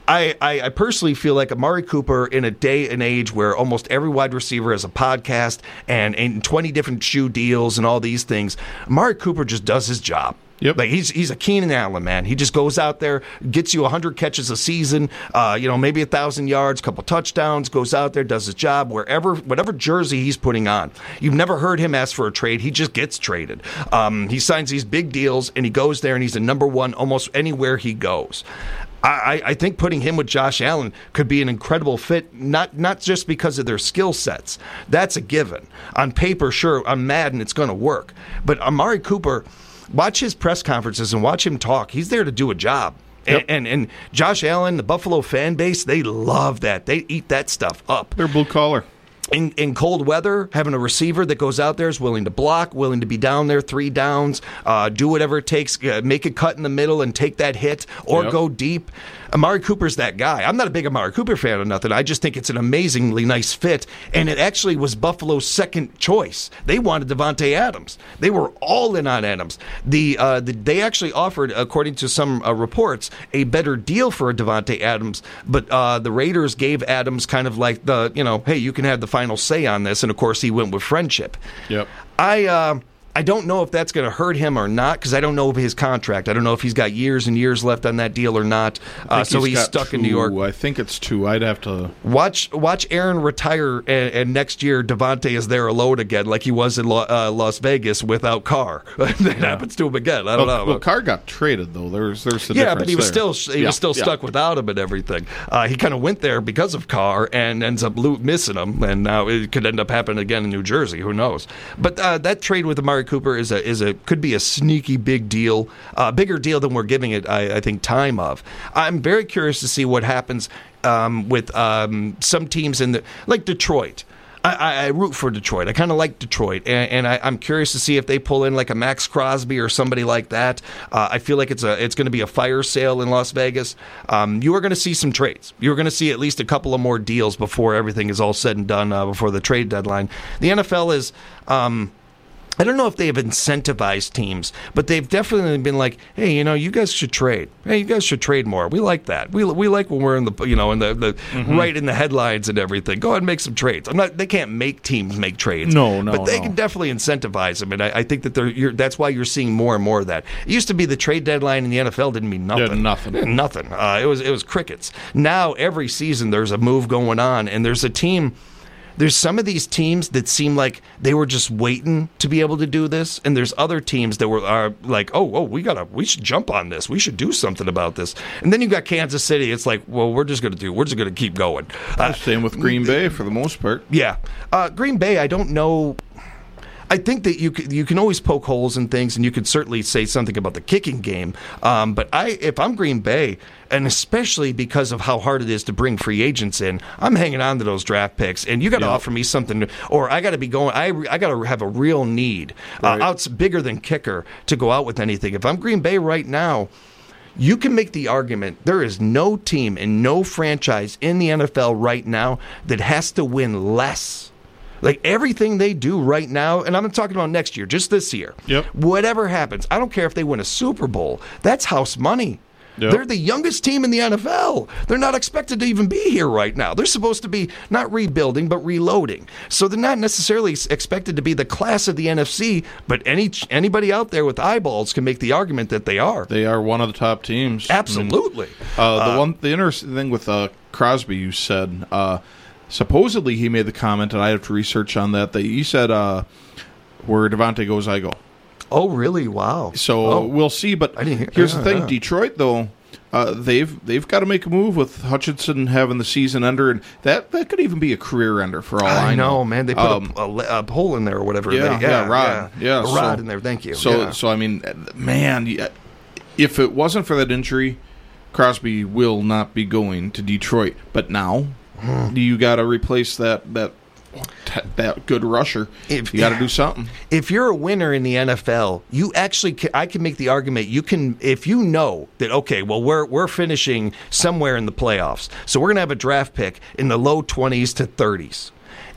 [SPEAKER 6] I, I, I personally feel like Amari Cooper, in a day and age where almost every wide receiver has a podcast and, and twenty different shoe deals and all these things, Amari Cooper just does his job. Yep. Like he's he's a Keenan Allen, man. He just goes out there, gets you one hundred catches a season, uh, you know, maybe one thousand yards, couple touchdowns, goes out there, does his job, wherever, whatever jersey he's putting on. You've never heard him ask for a trade. He just gets traded. Um, he signs these big deals, and he goes there, and he's a number one almost anywhere he goes. I, I think putting him with Josh Allen could be an incredible fit, not not just because of their skill sets. That's a given. On paper, sure, on Madden, it's going to work. But Amari Cooper, watch his press conferences and watch him talk. He's there to do a job. Yep. And, and and Josh Allen, the Buffalo fan base, they love that. They eat that stuff up.
[SPEAKER 14] They're blue collar.
[SPEAKER 6] In, in cold weather, having a receiver that goes out there is willing to block, willing to be down there three downs, uh, do whatever it takes, uh, make a cut in the middle and take that hit or yep. go deep. Amari Cooper's that guy. I'm not a big Amari Cooper fan or nothing. I just think it's an amazingly nice fit, and it actually was Buffalo's second choice. They wanted Davante Adams. They were all in on Adams. The, uh, the They actually offered, according to some uh, reports, a better deal for Davante Adams, but uh, the Raiders gave Adams kind of like the, you know, hey, you can have the final say on this, and of course he went with friendship.
[SPEAKER 14] Yep.
[SPEAKER 6] I... Uh, I don't know if that's going to hurt him or not because I don't know of his contract. I don't know if he's got years and years left on that deal or not. Uh, so he's, he's stuck
[SPEAKER 14] two,
[SPEAKER 6] in New York.
[SPEAKER 14] I think it's two. I'd have to
[SPEAKER 6] watch watch Aaron retire, and, and next year Davante is there alone again, like he was in Lo, uh, Las Vegas without Carr. that yeah. happens to him again. I don't
[SPEAKER 14] well,
[SPEAKER 6] know.
[SPEAKER 14] Well, Carr got traded though. There's there's the
[SPEAKER 6] yeah, but he was
[SPEAKER 14] there.
[SPEAKER 6] still he
[SPEAKER 14] yeah,
[SPEAKER 6] was still
[SPEAKER 14] yeah.
[SPEAKER 6] stuck without him and everything. Uh, he kind of went there because of Carr and ends up lo- missing him, and now it could end up happening again in New Jersey. Who knows? But uh, that trade with Amari Cooper is a is a could be a sneaky big deal, a uh, bigger deal than we're giving it, I, I think, time of. I'm very curious to see what happens um, with um, some teams in the like Detroit. I, I, I root for Detroit. I kind of like Detroit, and, and I, I'm curious to see if they pull in like a Max Crosby or somebody like that. Uh, I feel like it's a it's going to be a fire sale in Las Vegas. Um, you are going to see some trades. You're going to see at least a couple of more deals before everything is all said and done, uh, before the trade deadline. The N F L is... Um, I don't know if they have incentivized teams, but they've definitely been like, "Hey, you know, you guys should trade. Hey, you guys should trade more. We like that. We we like when we're in the, you know, in the, the mm-hmm. right in the headlines and everything. Go ahead and make some trades. I'm not. They can't make teams make trades.
[SPEAKER 14] No, no,
[SPEAKER 6] but they
[SPEAKER 14] no.
[SPEAKER 6] can definitely incentivize them, and I, I think that they're. You're, that's why you're seeing more and more of that. It used to be the trade deadline in the N F L didn't mean nothing.
[SPEAKER 14] Yeah, nothing.
[SPEAKER 6] It nothing. Uh, it was it was crickets. Now every season there's a move going on, and there's a team. There's some of these teams that seem like they were just waiting to be able to do this, and there's other teams that were are like, oh, oh, we gotta, we should jump on this. We should do something about this. And then you got Kansas City. It's like, well, we're just gonna do, we're just gonna keep going.
[SPEAKER 14] Uh, Same with Green Bay for the most part.
[SPEAKER 6] Yeah, uh, Green Bay. I don't know. I think that you can, you can always poke holes in things, and you could certainly say something about the kicking game. Um, but I, if I'm Green Bay, and especially because of how hard it is to bring free agents in, I'm hanging on to those draft picks. And you got to
[SPEAKER 14] yeah.
[SPEAKER 6] offer me something, or I got to be going. I I got to have a real need, right. uh, outs bigger than kicker, to go out with anything. If I'm Green Bay right now, you can make the argument there is no team and no franchise in the N F L right now that has to win less. Like everything they do right now, and I'm not talking about next year, just this year.
[SPEAKER 14] Yep.
[SPEAKER 6] Whatever happens, I don't care if they win a Super Bowl. That's house money. Yep. They're the youngest team in the N F L. They're not expected to even be here right now. They're supposed to be not rebuilding, but reloading. So they're not necessarily expected to be the class of the N F C, but any anybody out there with eyeballs can make the argument that they are.
[SPEAKER 14] They are one of the top teams.
[SPEAKER 6] Absolutely.
[SPEAKER 14] I mean, uh, the
[SPEAKER 6] uh,
[SPEAKER 14] one, the interesting thing with uh, Crosby, you said, uh, supposedly he made the comment, and I have to research on that, that he said, uh, where Davante goes, I go.
[SPEAKER 6] Oh, really? Wow.
[SPEAKER 14] So
[SPEAKER 6] oh.
[SPEAKER 14] we'll see. But
[SPEAKER 6] hear,
[SPEAKER 14] here's
[SPEAKER 6] yeah,
[SPEAKER 14] the thing:
[SPEAKER 6] yeah.
[SPEAKER 14] Detroit, though, uh, they've they've got to make a move with Hutchinson having the season ender, and that, that could even be a career ender for all I,
[SPEAKER 6] I know.
[SPEAKER 14] know.
[SPEAKER 6] Man, they put
[SPEAKER 14] um,
[SPEAKER 6] a, a, a hole in there or whatever.
[SPEAKER 14] Yeah,
[SPEAKER 6] they,
[SPEAKER 14] yeah, yeah, rod, yeah,
[SPEAKER 6] yeah a
[SPEAKER 14] so,
[SPEAKER 6] rod in there. Thank you.
[SPEAKER 14] So,
[SPEAKER 6] yeah.
[SPEAKER 14] so I mean, man, if it wasn't for that injury, Crosby will not be going to Detroit. But now, hmm. you got to replace that that. that good rusher. If, you got to do something.
[SPEAKER 6] If you're a winner in the N F L, you actually can, I can make the argument you can, if you know that, okay, well, we're we're finishing somewhere in the playoffs, so we're going to have a draft pick in the low twenties to thirties.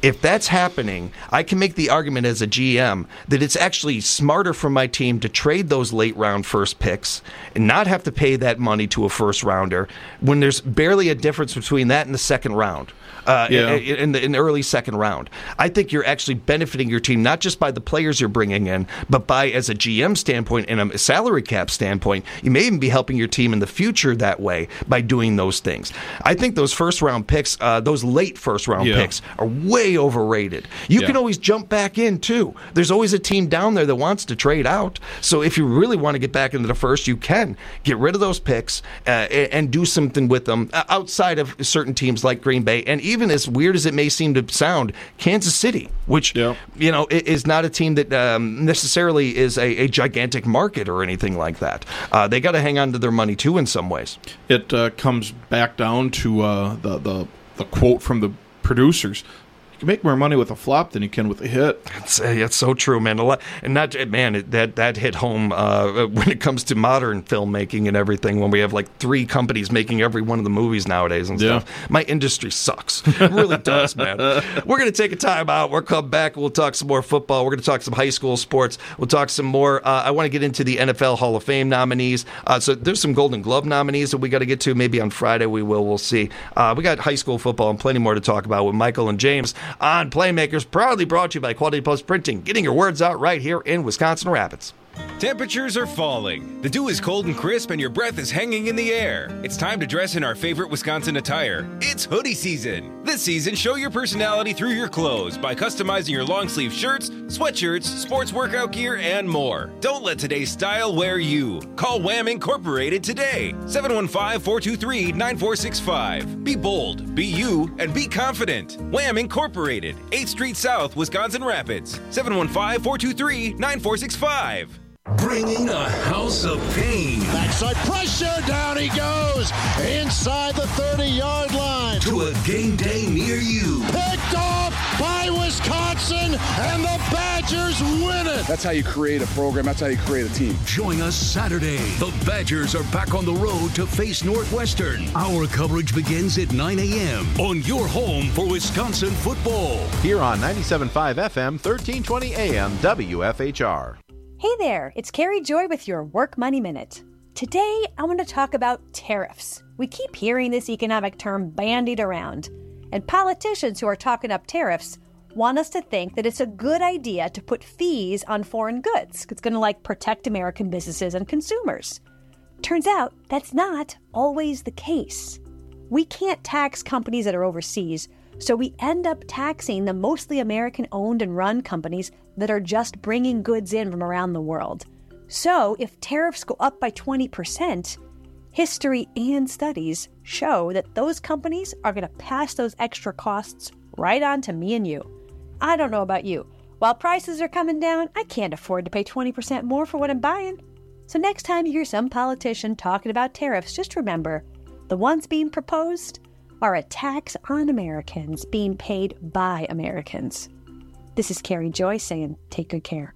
[SPEAKER 6] If that's happening, I can make the argument as a G M that it's actually smarter for my team to trade those late round first picks and not have to pay that money to a first rounder when there's barely a difference between that and the second round. Uh,
[SPEAKER 14] yeah.
[SPEAKER 6] in, in, the, in the early second round. I think you're actually benefiting your team not just by the players you're bringing in, but by, as a G M standpoint and a salary cap standpoint, you may even be helping your team in the future that way by doing those things. I think those first round picks, uh, those late first round
[SPEAKER 14] yeah.
[SPEAKER 6] picks, are way overrated. You
[SPEAKER 14] yeah.
[SPEAKER 6] can always jump back in too. There's always a team down there that wants to trade out. So if you really want to get back into the first, you can get rid of those picks uh, and, and do something with them outside of certain teams like Green Bay and even as weird as it may seem to sound, Kansas City, which
[SPEAKER 14] yeah.
[SPEAKER 6] you know is not a team that um, necessarily is a, a gigantic market or anything like that. Uh, they got to hang on to their money too in some ways.
[SPEAKER 14] It uh, comes back down to uh, the, the the quote from the producers. You make more money with a flop than you can with a hit.
[SPEAKER 6] It's, uh, it's so true, man. A lot, and not man, it, that that hit home uh, when it comes to modern filmmaking and everything. When we have like three companies making every one of the movies nowadays and
[SPEAKER 14] yeah.
[SPEAKER 6] stuff, my industry sucks. It really does, man. We're gonna take a time out. We'll come back. We'll talk some more football. We're gonna talk some high school sports. We'll talk some more. Uh, I want to get into the N F L Hall of Fame nominees. Uh, so there's some Golden Glove nominees that we got to get to. Maybe on Friday we will. We'll see. Uh, we got high school football and plenty more to talk about with Michael and James on Playmakers. Proudly brought to you by Quality Post Printing, getting your words out right here in Wisconsin Rapids.
[SPEAKER 16] Temperatures are falling. The dew is cold and crisp, and your breath is hanging in the air. It's time to dress in our favorite Wisconsin attire. It's hoodie season. This season, show your personality through your clothes by customizing your long-sleeve shirts, sweatshirts, sports workout gear, and more. Don't let today's style wear you. Call Wham Incorporated today. seven one five, four two three, nine four six five. Be bold, be you, and be confident. Wham Incorporated, eighth Street South, Wisconsin Rapids. seven one five, four two three, nine four six five.
[SPEAKER 17] Bringing a house of pain.
[SPEAKER 18] Backside pressure, down he goes, inside the thirty-yard line.
[SPEAKER 17] To a game day near you.
[SPEAKER 18] Picked off by Wisconsin, and the Badgers win it.
[SPEAKER 19] That's how you create a program. That's how you create a team.
[SPEAKER 17] Join us Saturday. The Badgers are back on the road to face Northwestern. Our coverage begins at nine a.m. on your home for Wisconsin football.
[SPEAKER 20] Here on ninety-seven point five F M, thirteen twenty A M, W F H R.
[SPEAKER 21] Hey there, it's Carrie Joy with your Work Money Minute. Today, I want to talk about tariffs. We keep hearing this economic term bandied around, and politicians who are talking up tariffs want us to think that it's a good idea to put fees on foreign goods. It's going to like protect American businesses and consumers. Turns out that's not always the case. We can't tax companies that are overseas, so we end up taxing the mostly American-owned and run companies that are just bringing goods in from around the world. So if tariffs go up by twenty percent, history and studies show that those companies are going to pass those extra costs right on to me and you. I don't know about you. While prices are coming down, I can't afford to pay twenty percent more for what I'm buying. So next time you hear some politician talking about tariffs, just remember, the ones being proposed are a tax on Americans being paid by Americans. This is Carrie Joy saying, take good care.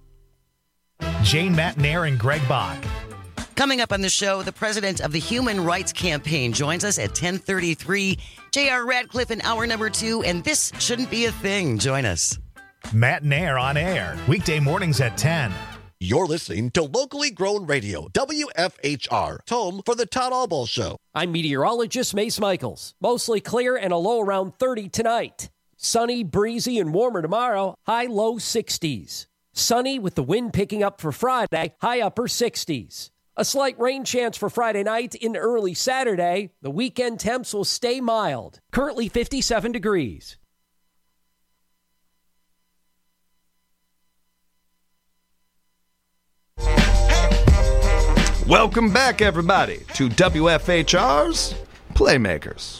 [SPEAKER 22] Jane Matnair and Greg Bach.
[SPEAKER 23] Coming up on the show, the president of the Human Rights Campaign joins us at ten thirty-three. J R. Radcliffe in hour number two, and this shouldn't be a thing. Join us.
[SPEAKER 22] Matnair on air, weekday mornings at ten.
[SPEAKER 24] You're listening to locally grown radio, W F H R, home for the Todd Albaugh Show.
[SPEAKER 13] I'm meteorologist Mace Michaels. Mostly clear and a low around thirty tonight. Sunny, breezy, and warmer tomorrow, high low sixties. Sunny with the wind picking up for Friday, high upper sixties. A slight rain chance for Friday night in early Saturday. The weekend temps will stay mild. Currently fifty-seven degrees.
[SPEAKER 6] Welcome back, everybody, to W F H R's Playmakers.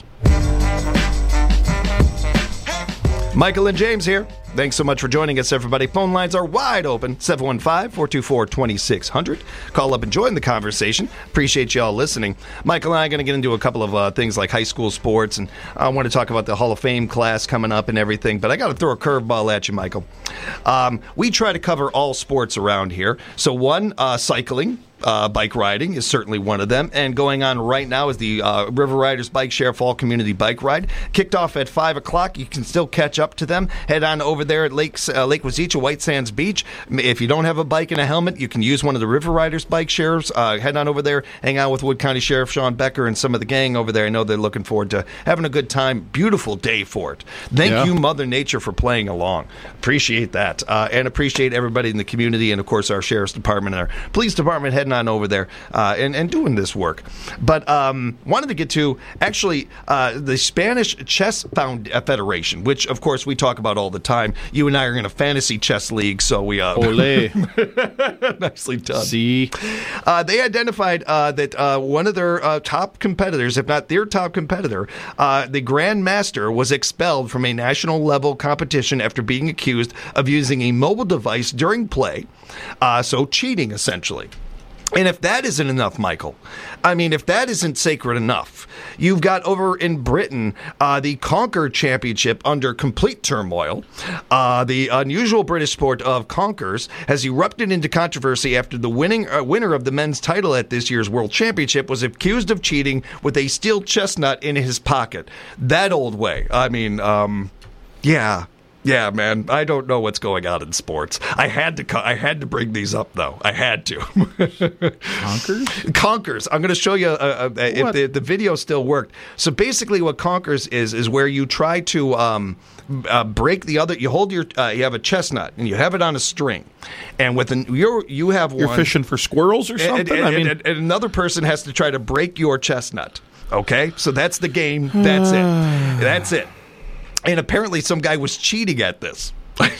[SPEAKER 6] Michael and James here. Thanks so much for joining us, everybody. Phone lines are wide open, seven one five, four two four, two six zero zero. Call up and join the conversation. Appreciate you all listening. Michael and I are going to get into a couple of uh, things like high school sports, and I want to talk about the Hall of Fame class coming up and everything, but I got to throw a curveball at you, Michael. Um, we try to cover all sports around here. So one, uh, cycling. uh, bike riding is certainly one of them. And going on right now is the uh, River Riders Bike Share Fall Community Bike Ride. Kicked off at five o'clock. You can still catch up to them. Head on over there at Lake, uh, Lake Wazeecha, White Sands Beach. If you don't have a bike and a helmet, you can use one of the River Riders Bike Shares. Uh, head on over there, hang out with Wood County Sheriff Sean Becker and some of the gang over there. I know they're looking forward to having a good time. Beautiful day for it. Thank
[SPEAKER 14] Yeah.
[SPEAKER 6] you, Mother Nature, for playing along. Appreciate that. Uh, and appreciate everybody in the community and, of course, our Sheriff's Department and our Police Department heading on over there uh, and, and doing this work. But um, wanted to get to, actually, uh, the Spanish Chess Found- uh, Federation, which, of course, we talk about all the time. You and I are in a fantasy chess league, so we... Uh,
[SPEAKER 14] Ole.
[SPEAKER 6] Nicely done.
[SPEAKER 14] See?
[SPEAKER 6] Uh, they identified uh, that uh, one of their uh, top competitors, if not their top competitor, uh, the Grand Master, was expelled from a national level competition after being accused of using a mobile device during play, uh, so cheating essentially. And if that isn't enough, Michael, I mean, if that isn't sacred enough, you've got over in Britain uh, the Conquer Championship under complete turmoil. Uh, the unusual British sport of conkers has erupted into controversy after the winning uh, winner of the men's title at this year's World Championship was accused of cheating with a steel chestnut in his pocket. That old way. I mean, um, yeah. Yeah, man, I don't know what's going on in sports. I had to co- I had to bring these up, though. I had to.
[SPEAKER 14] Conkers?
[SPEAKER 6] Conkers. I'm going to show you uh, uh, if the, the video still worked. So basically what Conkers is, is where you try to um, uh, break the other, you hold your, uh, you have a chestnut, and you have it on a string. And with an, you're, you have one.
[SPEAKER 14] You're fishing for squirrels or something?
[SPEAKER 6] And, and,
[SPEAKER 14] I mean,
[SPEAKER 6] and, and another person has to try to break your chestnut. Okay? So that's the game. That's it. That's it. And apparently some guy was cheating at this.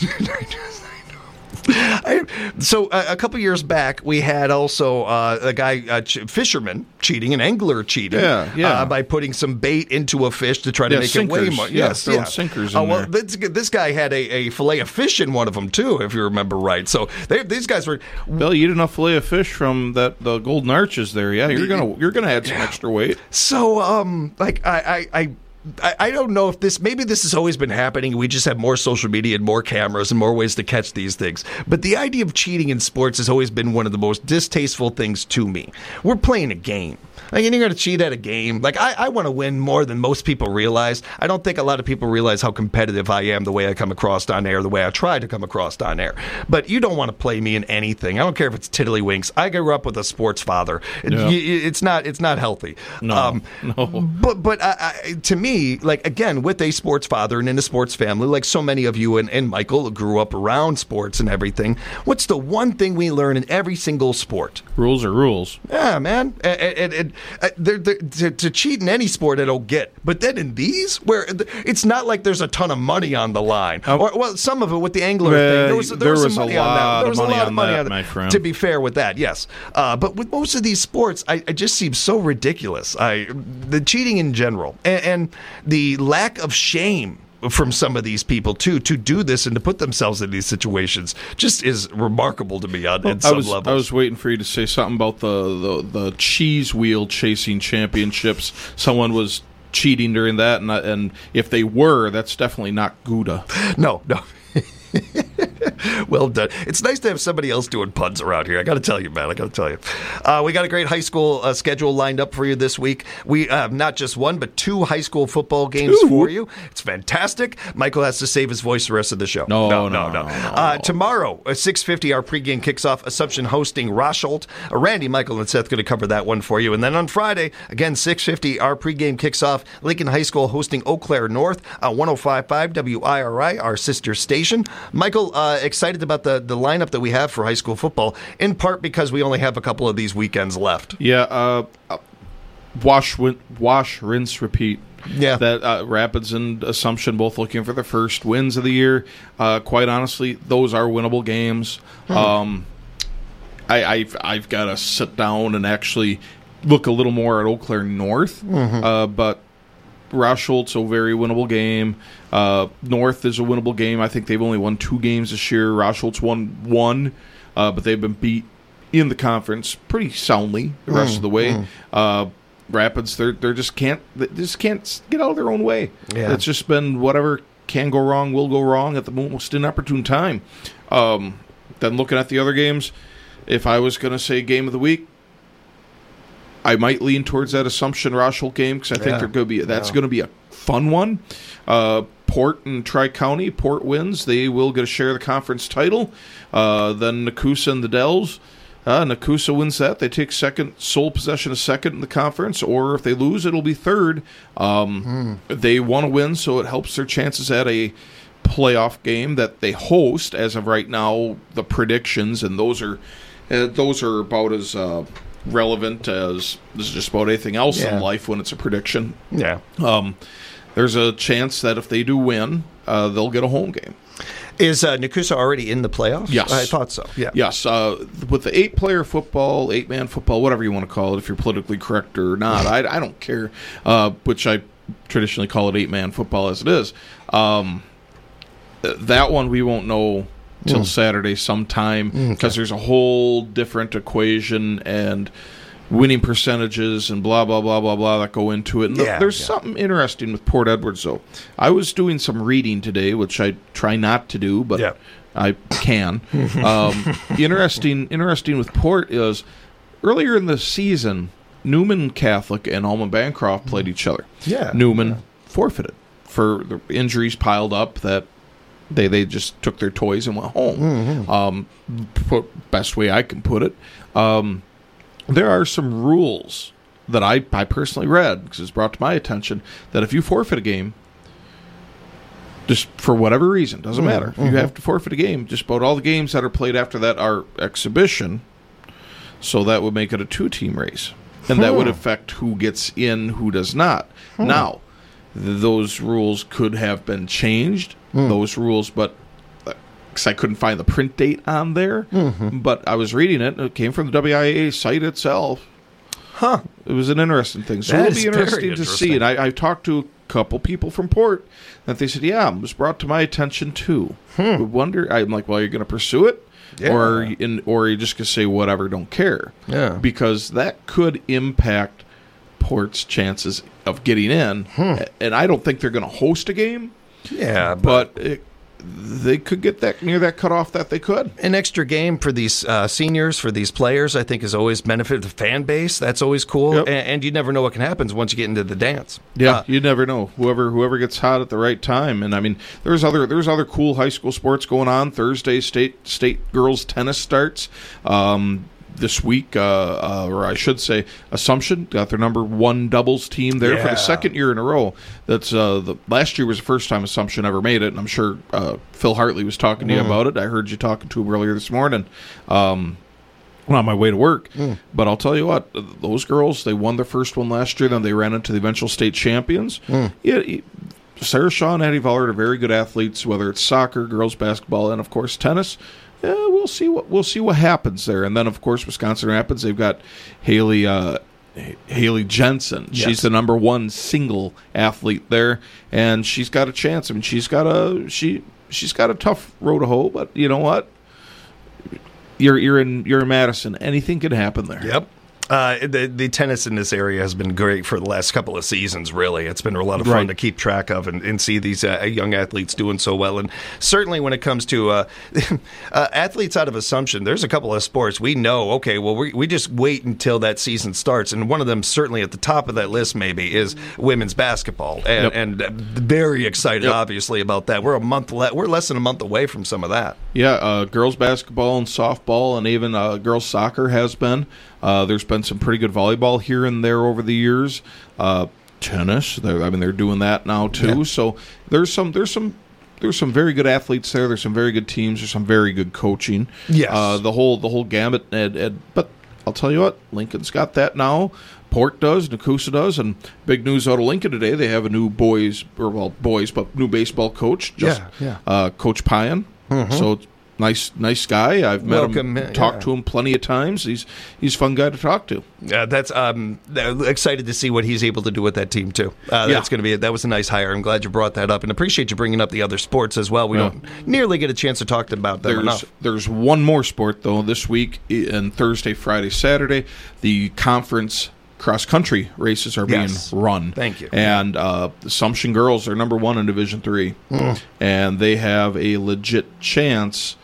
[SPEAKER 6] I, so uh, a couple years back, we had also uh, a guy, a ch- fisherman, cheating, an angler cheating,
[SPEAKER 14] yeah, yeah.
[SPEAKER 6] Uh, by putting some bait into a fish to try to
[SPEAKER 14] yeah,
[SPEAKER 6] make
[SPEAKER 14] sinkers.
[SPEAKER 6] it weigh more.
[SPEAKER 14] Yeah,
[SPEAKER 6] Yes,
[SPEAKER 14] throwing
[SPEAKER 6] yeah.
[SPEAKER 14] sinkers in
[SPEAKER 6] uh, well,
[SPEAKER 14] there.
[SPEAKER 6] this, this guy had a, a fillet of fish in one of them too, if you remember right. So they, these guys were.
[SPEAKER 14] Bill, you eat enough fillet of fish from that the Golden Arches there. Yeah, you're gonna you're gonna add some extra weight.
[SPEAKER 6] So, um, like I. I, I I, I don't know if this, maybe this has always been happening. We just have more social media and more cameras and more ways to catch these things. But the idea of cheating in sports has always been one of the most distasteful things to me. We're playing a game. Like, and you're going to cheat at a game. Like, I, I want to win more than most people realize. I don't think a lot of people realize how competitive I am, the way I come across on air, the way I try to come across on air. But you don't want to play me in anything. I don't care if it's tiddlywinks. I grew up with a sports father.
[SPEAKER 14] Yeah.
[SPEAKER 6] It, it's not it's not healthy.
[SPEAKER 14] No,
[SPEAKER 6] um,
[SPEAKER 14] no.
[SPEAKER 6] But, but I, I, to me, like, again, with a sports father and in a sports family, like so many of you and, and Michael grew up around sports and everything, what's the one thing we learn in every single sport?
[SPEAKER 14] Rules are rules.
[SPEAKER 6] Yeah, man. And, and, and, uh, they're, they're, to, to cheat in any sport, I don't get. But then in these, where it's not like there's a ton of money on the line.
[SPEAKER 14] Oh.
[SPEAKER 6] Or, well, some of it with the angler
[SPEAKER 14] Uh,
[SPEAKER 6] thing. There was, there
[SPEAKER 14] there
[SPEAKER 6] was,
[SPEAKER 14] was
[SPEAKER 6] some
[SPEAKER 14] a
[SPEAKER 6] money on that.
[SPEAKER 14] lot
[SPEAKER 6] There
[SPEAKER 14] of
[SPEAKER 6] was a
[SPEAKER 14] money
[SPEAKER 6] lot of
[SPEAKER 14] on
[SPEAKER 6] money
[SPEAKER 14] that,
[SPEAKER 6] on that,
[SPEAKER 14] my friend.
[SPEAKER 6] to be fair with that, yes. Uh, but with most of these sports, I, it just seems so ridiculous. I The cheating in general. And, and the lack of shame from some of these people too to do this and to put themselves in these situations just is remarkable to me on
[SPEAKER 14] Well,
[SPEAKER 6] in some
[SPEAKER 14] I was,
[SPEAKER 6] levels.
[SPEAKER 14] I was waiting for you to say something about the, the, the cheese wheel chasing championships. Someone was cheating during that, and, I- and if they were, that's definitely not Gouda.
[SPEAKER 6] No, no. Well done. It's nice to have somebody else doing puns around here. I got to tell you, man. I got to tell you. Uh, we got a great high school uh, schedule lined up for you this week. We have not just one, but two high school football games
[SPEAKER 14] Two?
[SPEAKER 6] for you. It's fantastic. Michael has to save his voice the rest of the show.
[SPEAKER 14] No,
[SPEAKER 6] no,
[SPEAKER 14] no,
[SPEAKER 6] no.
[SPEAKER 14] no, no.
[SPEAKER 6] Uh, tomorrow at six fifty, our pregame kicks off. Assumption hosting Rosholt. Uh, Randy, Michael, and Seth going to cover that one for you. And then on Friday, again, six fifty, our pregame kicks off. Lincoln High School hosting Eau Claire North, uh, one oh five point five W I R I, our sister station. Michael, uh, excited about the, the lineup that we have for high school football, in part because we only have a couple of these weekends left.
[SPEAKER 14] Yeah, uh, uh, wash, win- wash, rinse, repeat.
[SPEAKER 6] Yeah.
[SPEAKER 14] That uh, Rapids and Assumption both looking for their first wins of the year. Uh, quite honestly, those are winnable games.
[SPEAKER 6] Hmm.
[SPEAKER 14] Um, I, I've I've got to sit down and actually look a little more at Eau Claire North,
[SPEAKER 6] Mhm.
[SPEAKER 14] uh, but Rosholt's a very winnable game. Uh, North is a winnable game. I think they've only won two games this year. Rosholt's won one, uh, but they've been beat in the conference pretty soundly the rest
[SPEAKER 6] Mm,
[SPEAKER 14] of the way.
[SPEAKER 6] mm.
[SPEAKER 14] Uh, Rapids, they're they're just can't they just can't get out of their own way.
[SPEAKER 6] Yeah.
[SPEAKER 14] It's just been whatever can go wrong will go wrong at the most inopportune time. Um, then looking at the other games, if I was going to say game of the week, I might lean towards that Assumption Rochelle game because I think
[SPEAKER 6] Yeah.
[SPEAKER 14] they're going to be that's
[SPEAKER 6] Yeah.
[SPEAKER 14] going to be a fun one. Uh, Port and Tri-County. Port wins. They will get a share of the conference title. Uh, then Nakusa and the Dells. Uh, Nakusa wins that. They take second, sole possession of second in the conference, or if they lose, it'll be third. Um,
[SPEAKER 6] Hmm.
[SPEAKER 14] They want to win, so it helps their chances at a playoff game that they host. As of right now, the predictions, and those are uh, those are about as uh, relevant as this is just about anything else
[SPEAKER 6] Yeah.
[SPEAKER 14] in life when it's a prediction.
[SPEAKER 6] Yeah.
[SPEAKER 14] Um, there's a chance that if they do win, uh, they'll get a home game.
[SPEAKER 6] Is uh, Nakusa already in the playoffs?
[SPEAKER 14] Yes.
[SPEAKER 6] I thought so. Yeah.
[SPEAKER 14] Yes. Uh, with the eight-player football, eight-man football, whatever you want to call it, if you're politically correct or not, I, I don't care, uh, which I traditionally call it eight-man football as it is. Um, that one we won't know till
[SPEAKER 6] Mm.
[SPEAKER 14] Saturday sometime because
[SPEAKER 6] Okay.
[SPEAKER 14] there's a whole different equation and winning percentages and blah, blah, blah, blah, blah that go into it. And
[SPEAKER 6] Yeah,
[SPEAKER 14] there's
[SPEAKER 6] yeah.
[SPEAKER 14] something interesting with Port Edwards, though. I was doing some reading today, which I try not to do, but
[SPEAKER 6] Yeah.
[SPEAKER 14] I can. um, interesting, interesting with Port is earlier in the season, Newman Catholic and Alma Bancroft played each other.
[SPEAKER 6] Yeah.
[SPEAKER 14] Newman forfeited for the injuries piled up that they they just took their toys and went home.
[SPEAKER 6] Mhm.
[SPEAKER 14] Um, put, best way I can put it. Um, there are some rules that I, I personally read because it's brought to my attention that if you forfeit a game, just for whatever reason, doesn't
[SPEAKER 6] Mm,
[SPEAKER 14] matter. If
[SPEAKER 6] mhm.
[SPEAKER 14] you have to forfeit a game, just about all the games that are played after that are exhibition. So that would make it a two-team race. And that would
[SPEAKER 6] Hmm.
[SPEAKER 14] affect who gets in, who does not.
[SPEAKER 6] Hmm.
[SPEAKER 14] Now, th- those rules could have been changed,
[SPEAKER 6] Hmm.
[SPEAKER 14] those rules, but because I couldn't find the print date on there.
[SPEAKER 6] Mhm.
[SPEAKER 14] But I was reading it, and it came from the W I A site itself.
[SPEAKER 6] Huh.
[SPEAKER 14] It was an interesting thing. So
[SPEAKER 6] That
[SPEAKER 14] it'll
[SPEAKER 6] is
[SPEAKER 14] be
[SPEAKER 6] very
[SPEAKER 14] interesting to see.
[SPEAKER 6] interesting.
[SPEAKER 14] And I, I talked to a couple people from Port that they said, yeah, it was brought to my attention too. I wonder, I'm like, well, you're going to pursue it?
[SPEAKER 6] Yeah.
[SPEAKER 14] Or, in, or you're just going to say whatever, don't care.
[SPEAKER 6] Yeah.
[SPEAKER 14] Because that could impact Port's chances of getting in. And I don't think they're going to host a game.
[SPEAKER 6] Yeah,
[SPEAKER 14] But it, they could get that near that cutoff that they could.
[SPEAKER 6] An extra game for these uh, seniors, for these players, I think is always benefit the fan base. That's always cool.
[SPEAKER 14] Yep.
[SPEAKER 6] And, and you never know what can happen once you get into the dance.
[SPEAKER 14] Yeah,
[SPEAKER 6] Uh,
[SPEAKER 14] you never know. Whoever whoever gets hot at the right time, and I mean, there's other there's other cool high school sports going on. Thursday, state state girls tennis starts um, this week, uh, uh, or I should say, Assumption got their number one doubles team there for
[SPEAKER 6] Yeah.
[SPEAKER 14] the second year in a row. That's uh, the last year was the first time Assumption ever made it, and I'm sure uh, Phil Hartley was talking to you
[SPEAKER 6] Mm.
[SPEAKER 14] about it. I heard you talking to him earlier this morning. Um, on my way to work.
[SPEAKER 6] Mm.
[SPEAKER 14] But I'll tell you what, those girls, they won their first one last year, then they ran into the eventual state champions.
[SPEAKER 6] Mm.
[SPEAKER 14] Yeah, y- Sarah Shaw and Addie Vollard are very good athletes, whether it's soccer, girls basketball, and of course tennis. Yeah, we'll see what we'll see what happens there. And then of course Wisconsin Rapids, they've got Haley uh, H- Haley Jensen.
[SPEAKER 6] Yes.
[SPEAKER 14] She's the number one single athlete there, and she's got a chance. I mean, she's got a she she's got a tough road to hoe, but you know what? You're you're in you're in Madison. Anything can happen there.
[SPEAKER 6] Yep. Uh, the the tennis in this area has been great for the last couple of seasons. Really, it's been a lot of fun
[SPEAKER 14] Right.
[SPEAKER 6] to keep track of and, and see these uh, young athletes doing so well. And certainly, when it comes to uh, uh, athletes out of Assumption, there's a couple of sports we know. Okay, well, we we just wait until that season starts, and one of them certainly at the top of that list maybe is women's basketball, and,
[SPEAKER 14] Yep.
[SPEAKER 6] and uh, very excited
[SPEAKER 14] Yep.
[SPEAKER 6] obviously about that. We're a month le- we're less than a month away from some of that.
[SPEAKER 14] Yeah, uh, girls basketball and softball, and even uh, girls soccer has been. Uh, there's been some pretty good volleyball here and there over the years. Uh, tennis, they're, I mean, they're doing that now too.
[SPEAKER 6] Yeah.
[SPEAKER 14] So there's some there's some there's some very good athletes there. There's some very good teams. There's some very good coaching.
[SPEAKER 6] Yes.
[SPEAKER 14] uh, the whole the whole gamut. And, and but I'll tell you what, Lincoln's got that now. Port does, Nakusa does, and big news out of Lincoln today. They have a new boys, or well, boys, but new baseball coach. Just,
[SPEAKER 6] Yeah, yeah.
[SPEAKER 14] Uh, Coach Pyan.
[SPEAKER 6] Mhm.
[SPEAKER 14] So it's nice, nice guy. I've met
[SPEAKER 6] Welcome,
[SPEAKER 14] him,
[SPEAKER 6] uh,
[SPEAKER 14] talked
[SPEAKER 6] yeah.
[SPEAKER 14] to him plenty of times. He's he's a fun guy to talk to.
[SPEAKER 6] Uh, that's um, uh, excited to see what he's able to do with that team too. Uh,
[SPEAKER 14] Yeah.
[SPEAKER 6] That's going to be that was a nice hire. I'm glad you brought that up, and appreciate you bringing up the other sports as well. We
[SPEAKER 14] Yeah.
[SPEAKER 6] don't nearly get a chance to talk about them
[SPEAKER 14] There's
[SPEAKER 6] enough.
[SPEAKER 14] there's one more sport though this week, and Thursday, Friday, Saturday, the conference cross country races are being
[SPEAKER 6] Yes.
[SPEAKER 14] run.
[SPEAKER 6] Thank you.
[SPEAKER 14] And uh, Assumption girls are number one in Division Three,
[SPEAKER 6] Mm.
[SPEAKER 14] and they have a legit chance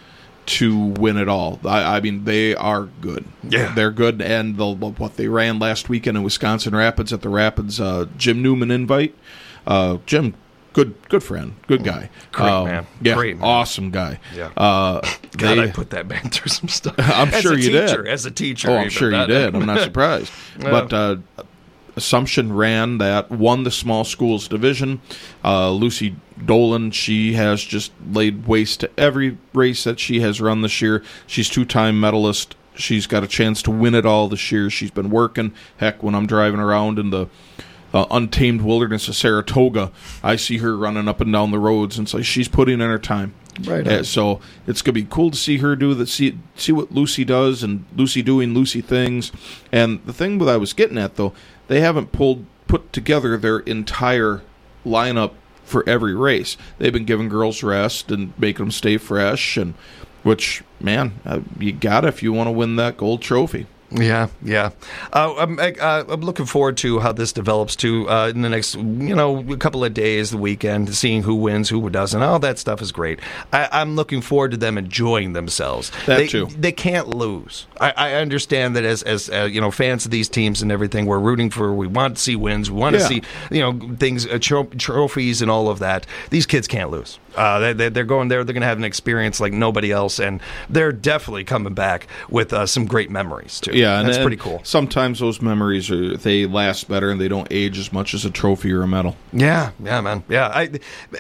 [SPEAKER 14] to win it all. I, I mean, they are good.
[SPEAKER 6] Yeah.
[SPEAKER 14] They're good, and the, what they ran last weekend in Wisconsin Rapids at the Rapids uh, Jim Newman invite. Uh, Jim, good good friend, good guy.
[SPEAKER 6] Great
[SPEAKER 14] um,
[SPEAKER 6] man.
[SPEAKER 14] Yeah,
[SPEAKER 6] Great man.
[SPEAKER 14] awesome guy.
[SPEAKER 6] Yeah.
[SPEAKER 14] Uh,
[SPEAKER 6] God,
[SPEAKER 14] they,
[SPEAKER 6] I put that man through some stuff.
[SPEAKER 14] I'm
[SPEAKER 6] as
[SPEAKER 14] sure
[SPEAKER 6] a
[SPEAKER 14] you
[SPEAKER 6] teacher,
[SPEAKER 14] did.
[SPEAKER 6] As a teacher.
[SPEAKER 14] Oh, I'm
[SPEAKER 6] even.
[SPEAKER 14] sure you
[SPEAKER 6] That-
[SPEAKER 14] did. I'm not surprised.
[SPEAKER 6] Yeah.
[SPEAKER 14] But uh, Assumption ran that, won the small schools division. Uh, Lucy Dolan, she has just laid waste to every race that she has run this year. She's two-time medalist. She's got a chance to win it all this year. She's been working. Heck, when I'm driving around in the uh, untamed wilderness of Saratoga, I see her running up and down the roads, and it's like she's putting in her time.
[SPEAKER 6] Right.
[SPEAKER 14] Uh, so it's gonna be cool to see her do that. See see what Lucy does, and Lucy doing Lucy things. And the thing that I was getting at, though, they haven't pulled put together their entire lineup for every race. They've been giving girls rest and making them stay fresh, and which, man, uh, you got if you want to win that gold trophy.
[SPEAKER 6] Yeah, yeah. Uh, I'm, uh, I'm looking forward to how this develops too uh, in the next, you know, couple of days, the weekend, seeing who wins, who doesn't. All that stuff is great. I, I'm looking forward to them enjoying themselves.
[SPEAKER 14] That
[SPEAKER 6] they,
[SPEAKER 14] too.
[SPEAKER 6] They can't lose. I, I understand that as, as uh, you know, fans of these teams and everything, we're rooting for. We want to see wins. We want
[SPEAKER 14] Yeah.
[SPEAKER 6] to see, you know, things, uh, tro- trophies, and all of that. These kids can't lose. Uh, they, they're going there. They're going to have an experience like nobody else, and they're definitely coming back with uh, some great memories too.
[SPEAKER 14] Yeah, and
[SPEAKER 6] that's
[SPEAKER 14] and
[SPEAKER 6] pretty cool.
[SPEAKER 14] Sometimes those memories are they last better and they don't age as much as a trophy or a medal.
[SPEAKER 6] Yeah, yeah, man. Yeah, I,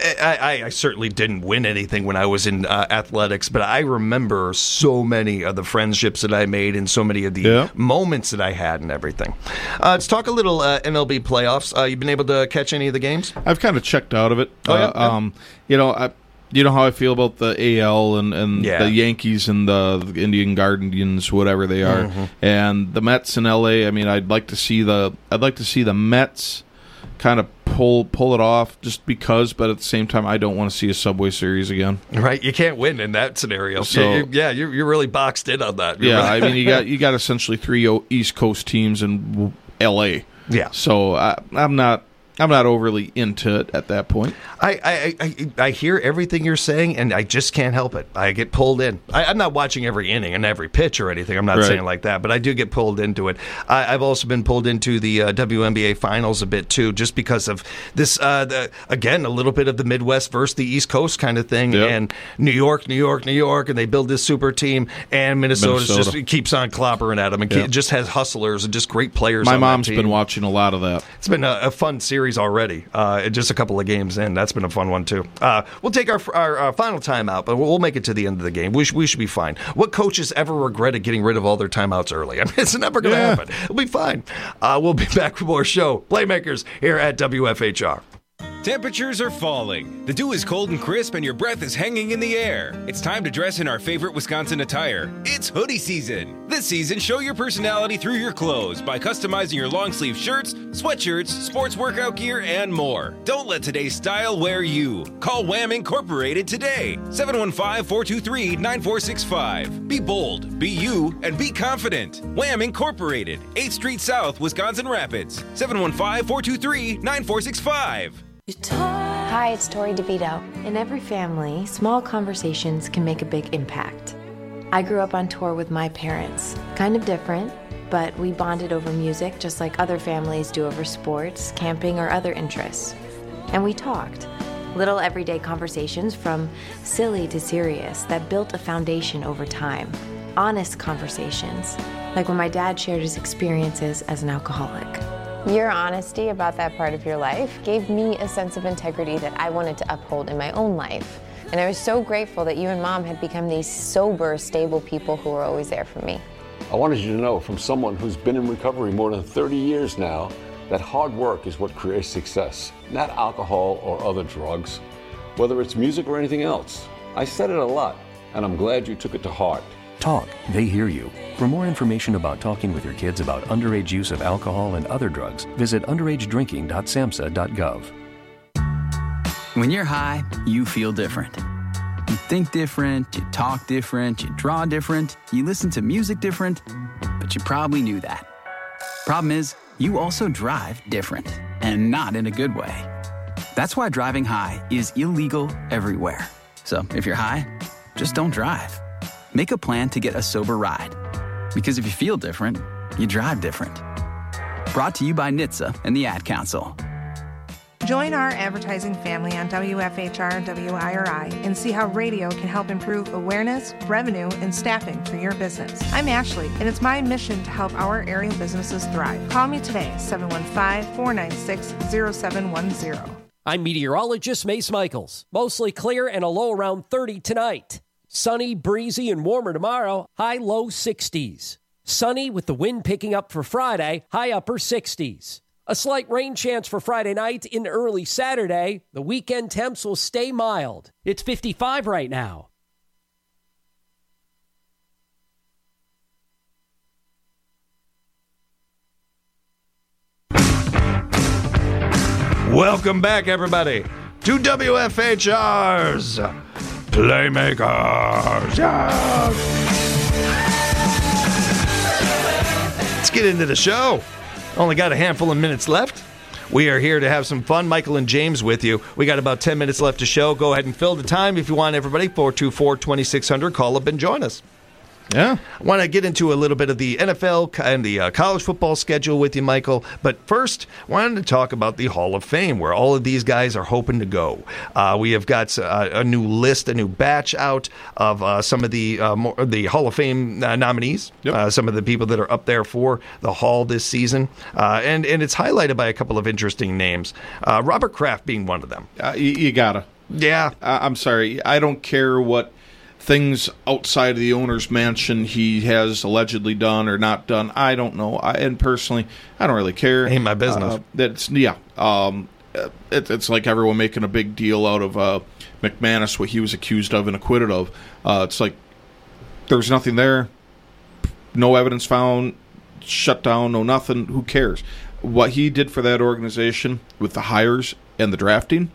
[SPEAKER 6] I, I certainly didn't win anything when I was in uh, athletics, but I remember so many of the friendships that I made and so many of the
[SPEAKER 14] Yeah.
[SPEAKER 6] moments that I had and everything. Uh, let's talk a little uh, M L B playoffs. Uh, you been able to catch any of the games?
[SPEAKER 14] I've kind of checked out of it.
[SPEAKER 6] Oh, yeah?
[SPEAKER 14] Uh, um, you know, I, you know how I feel about the A L and, and
[SPEAKER 6] Yeah.
[SPEAKER 14] the Yankees and the, the Indian Guardians, whatever they are,
[SPEAKER 6] Mhm.
[SPEAKER 14] and the Mets in L A. I mean, I'd like to see the I'd like to see the Mets kind of pull pull it off, just because. But at the same time, I don't want to see a Subway Series again.
[SPEAKER 6] Right, you can't win in that scenario.
[SPEAKER 14] So-
[SPEAKER 6] yeah, you, yeah, you're, you're really boxed in on that. You're
[SPEAKER 14] Yeah,
[SPEAKER 6] really-
[SPEAKER 14] I mean, you got you got essentially three O- East Coast teams in L A.
[SPEAKER 6] Yeah.
[SPEAKER 14] So I, I'm not I'm not overly into it at that point.
[SPEAKER 6] I, I, I, I hear everything you're saying, and I just can't help it. I get pulled in. I, I'm not watching every inning and every pitch or anything. I'm not
[SPEAKER 14] Right.
[SPEAKER 6] saying like that, but I do get pulled into it. I, I've also been pulled into the uh, W N B A Finals a bit, too, just because of this, uh, the, again, a little bit of the Midwest versus the East Coast kind of thing,
[SPEAKER 14] Yep.
[SPEAKER 6] and New York, New York, New York, and they build this super team, and Minnesota
[SPEAKER 14] Minnesota.
[SPEAKER 6] just keeps on clobbering at them and
[SPEAKER 14] Yep.
[SPEAKER 6] ke- just has hustlers and just great players
[SPEAKER 14] My
[SPEAKER 6] on
[SPEAKER 14] mom's
[SPEAKER 6] that team.
[SPEAKER 14] been watching a lot of that.
[SPEAKER 6] It's been a, a fun series already. Uh, just a couple of games in. That's been a fun one, too. Uh, we'll take our, our, our final timeout, but we'll, we'll make it to the end of the game. We, sh- we should be fine. What coaches ever regretted getting rid of all their timeouts early? I mean, it's never going to
[SPEAKER 14] Yeah.
[SPEAKER 6] happen. It'll be fine. Uh, we'll be back with more show. Playmakers here at W F H R.
[SPEAKER 16] Temperatures are falling. The dew is cold and crisp, and your breath is hanging in the air. It's time to dress in our favorite Wisconsin attire. It's hoodie season. This season, show your personality through your clothes by customizing your long sleeve shirts, sweatshirts, sports workout gear, and more. Don't let today's style wear you. Call Wham Incorporated today. seven one five, four two three, nine four six five. Be bold, be you, and be confident. Wham Incorporated, eighth Street South, Wisconsin Rapids. seven one five, four two three, nine four six five.
[SPEAKER 1] Hi, it's Tori DeVito. In every family, small conversations can make a big impact. I grew up on tour with my parents. Kind of different, but we bonded over music just like other families do over sports, camping, or other interests. And we talked. Little everyday conversations from silly to serious that built a foundation over time. Honest conversations, like when my dad shared his experiences as an alcoholic.
[SPEAKER 3] Your honesty about that part of your life gave me a sense of integrity that I wanted to uphold in my own life. And I was so grateful that you and Mom had become these sober, stable people who were always there for me.
[SPEAKER 4] I wanted you to know from someone who's been in recovery more than thirty years now that hard work is what creates success, not alcohol or other drugs, whether it's music or anything else. I said it a lot, and I'm glad you took it to heart.
[SPEAKER 5] Talk, they hear you. For more information about talking with your kids about underage use of alcohol and other drugs, visit underage drinking dot samhsa dot gov.
[SPEAKER 25] When you're high, you feel different. You think different, you talk different, you draw different, you listen to music different, but you probably knew that. Problem is, you also drive different, and not in a good way. That's why driving high is illegal everywhere. So if you're high, just don't drive. make a plan to get a sober ride. Because if you feel different, you drive different. Brought to you by N H T S A and the Ad Council.
[SPEAKER 2] Join our advertising family on W F H R and W I R I and see how radio can help improve awareness, revenue, and staffing for your business. I'm Ashley, and it's my mission to help our area businesses thrive. Call me today, seven one five, four nine six, zero seven one zero.
[SPEAKER 13] I'm meteorologist Mace Michaels. Mostly clear and a low around thirty tonight. Sunny, breezy, and warmer tomorrow, high low sixties. Sunny with the wind picking up for Friday, high upper sixties. A slight rain chance for Friday night in early Saturday. The weekend temps will stay mild. It's fifty-five right now.
[SPEAKER 6] Welcome back, everybody, to W F H R's Playmakers. Yeah. Let's get into the show. Only got a handful of minutes left. We are here to have some fun. Michael and James with you. We got about ten minutes left to show. Go ahead and fill the time if you want, everybody. four two four, two six zero zero. Call up and join us.
[SPEAKER 14] Yeah.
[SPEAKER 6] I want to get into a little bit of the N F L and the uh, college football schedule with you, Michael. But first, I wanted to talk about the Hall of Fame, where all of these guys are hoping to go. Uh, we have got uh, a new list, a new batch out of uh, some of the uh, more, the Hall of Fame uh, nominees, yep. uh, some of the people that are up there for the Hall this season. Uh, and, and it's highlighted by a couple of interesting names, uh, Robert Kraft being one of them.
[SPEAKER 14] Uh, you, you gotta.
[SPEAKER 6] Yeah.
[SPEAKER 14] Uh, I'm sorry. I don't care what things outside of the owner's mansion he has allegedly done or not done. I don't know. I, and personally, I don't really care.
[SPEAKER 6] Ain't my business.
[SPEAKER 14] Uh, that's yeah. Um, it, it's like everyone making a big deal out of uh, McManus, what he was accused of and acquitted of. Uh, it's like there's nothing there, no evidence found, shut down, no nothing. Who cares? What he did for that organization with the hires and the drafting,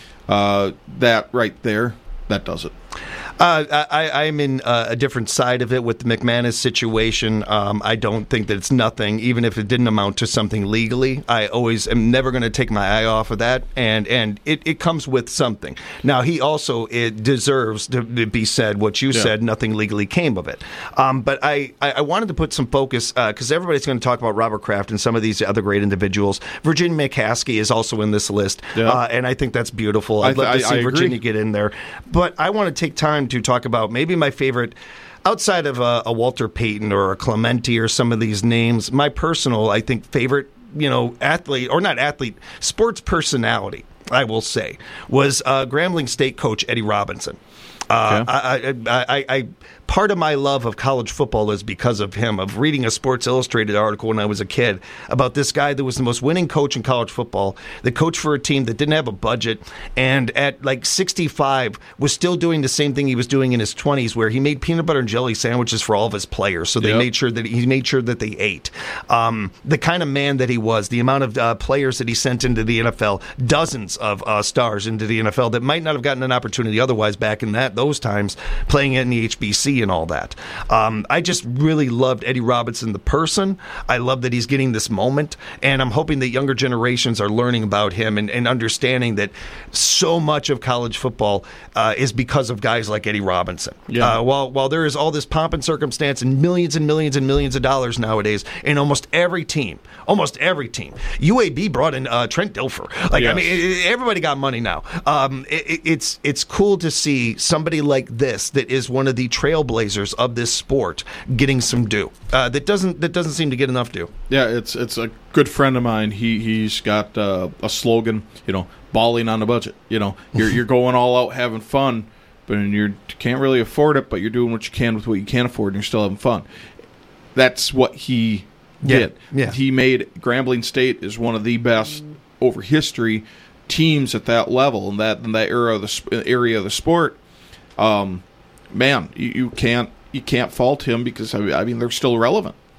[SPEAKER 14] uh, that right there, that does it.
[SPEAKER 6] Uh, I, I'm in uh, a different side of it with the McManus situation. Um, I don't think that it's nothing, even if it didn't amount to something legally. I always am never going to take my eye off of that, and and it, it comes with something. Now, he also it deserves to be said what you yeah. said. Nothing legally came of it. Um, but I, I, I wanted to put some focus, because uh, everybody's going to talk about Robert Kraft and some of these other great individuals. Virginia McCaskey is also in this list, yeah. uh, and I think that's beautiful. I'd I, love to I, see I Virginia get in there. But I want to take time to talk about maybe my favorite, outside of a, a Walter Payton or a Clemente or some of these names, my personal, I think, favorite, you know, athlete, or not athlete, sports personality, I will say, was uh, Grambling State coach Eddie Robinson. Uh, okay. I, I, I, I part of my love of college football is because of him, of reading a Sports Illustrated article when I was a kid about this guy that was the most winning coach in college football, that coached for a team that didn't have a budget, and at like sixty-five was still doing the same thing he was doing in his twenties, where he made peanut butter and jelly sandwiches for all of his players, so they yep. made sure that he made sure that they ate. Um, the kind of man that he was, the amount of uh, players that he sent into the N F L, dozens of uh, stars into the N F L that might not have gotten an opportunity otherwise back in that those times, playing in the H B C and all that. Um, I just really loved Eddie Robinson, the person. I love that he's getting this moment, and I'm hoping that younger generations are learning about him and, and understanding that so much of college football uh, is because of guys like Eddie Robinson. Yeah. Uh, while while there is all this pomp and circumstance and millions and millions and millions of dollars nowadays in almost every team, almost every team. U A B brought in uh, Trent Dilfer. Like yes. I mean, it, it, everybody got money now. Um, it, it's it's cool to see somebody like this that is one of the trailblazers of this sport getting some due. Uh, that doesn't that doesn't seem to get enough due.
[SPEAKER 14] Yeah, it's it's a good friend of mine. He he's got uh, a slogan, you know, balling on a budget. You know, you're you're going all out having fun, but you can't really afford it. But you're doing what you can with what you can afford, and you're still having fun. That's what he did.
[SPEAKER 6] Yeah, yeah.
[SPEAKER 14] He made Grambling State is one of the best over history teams at that level and that in that era of the area of the sport. Um, man, you, you can't you can't fault him because I mean they're still relevant.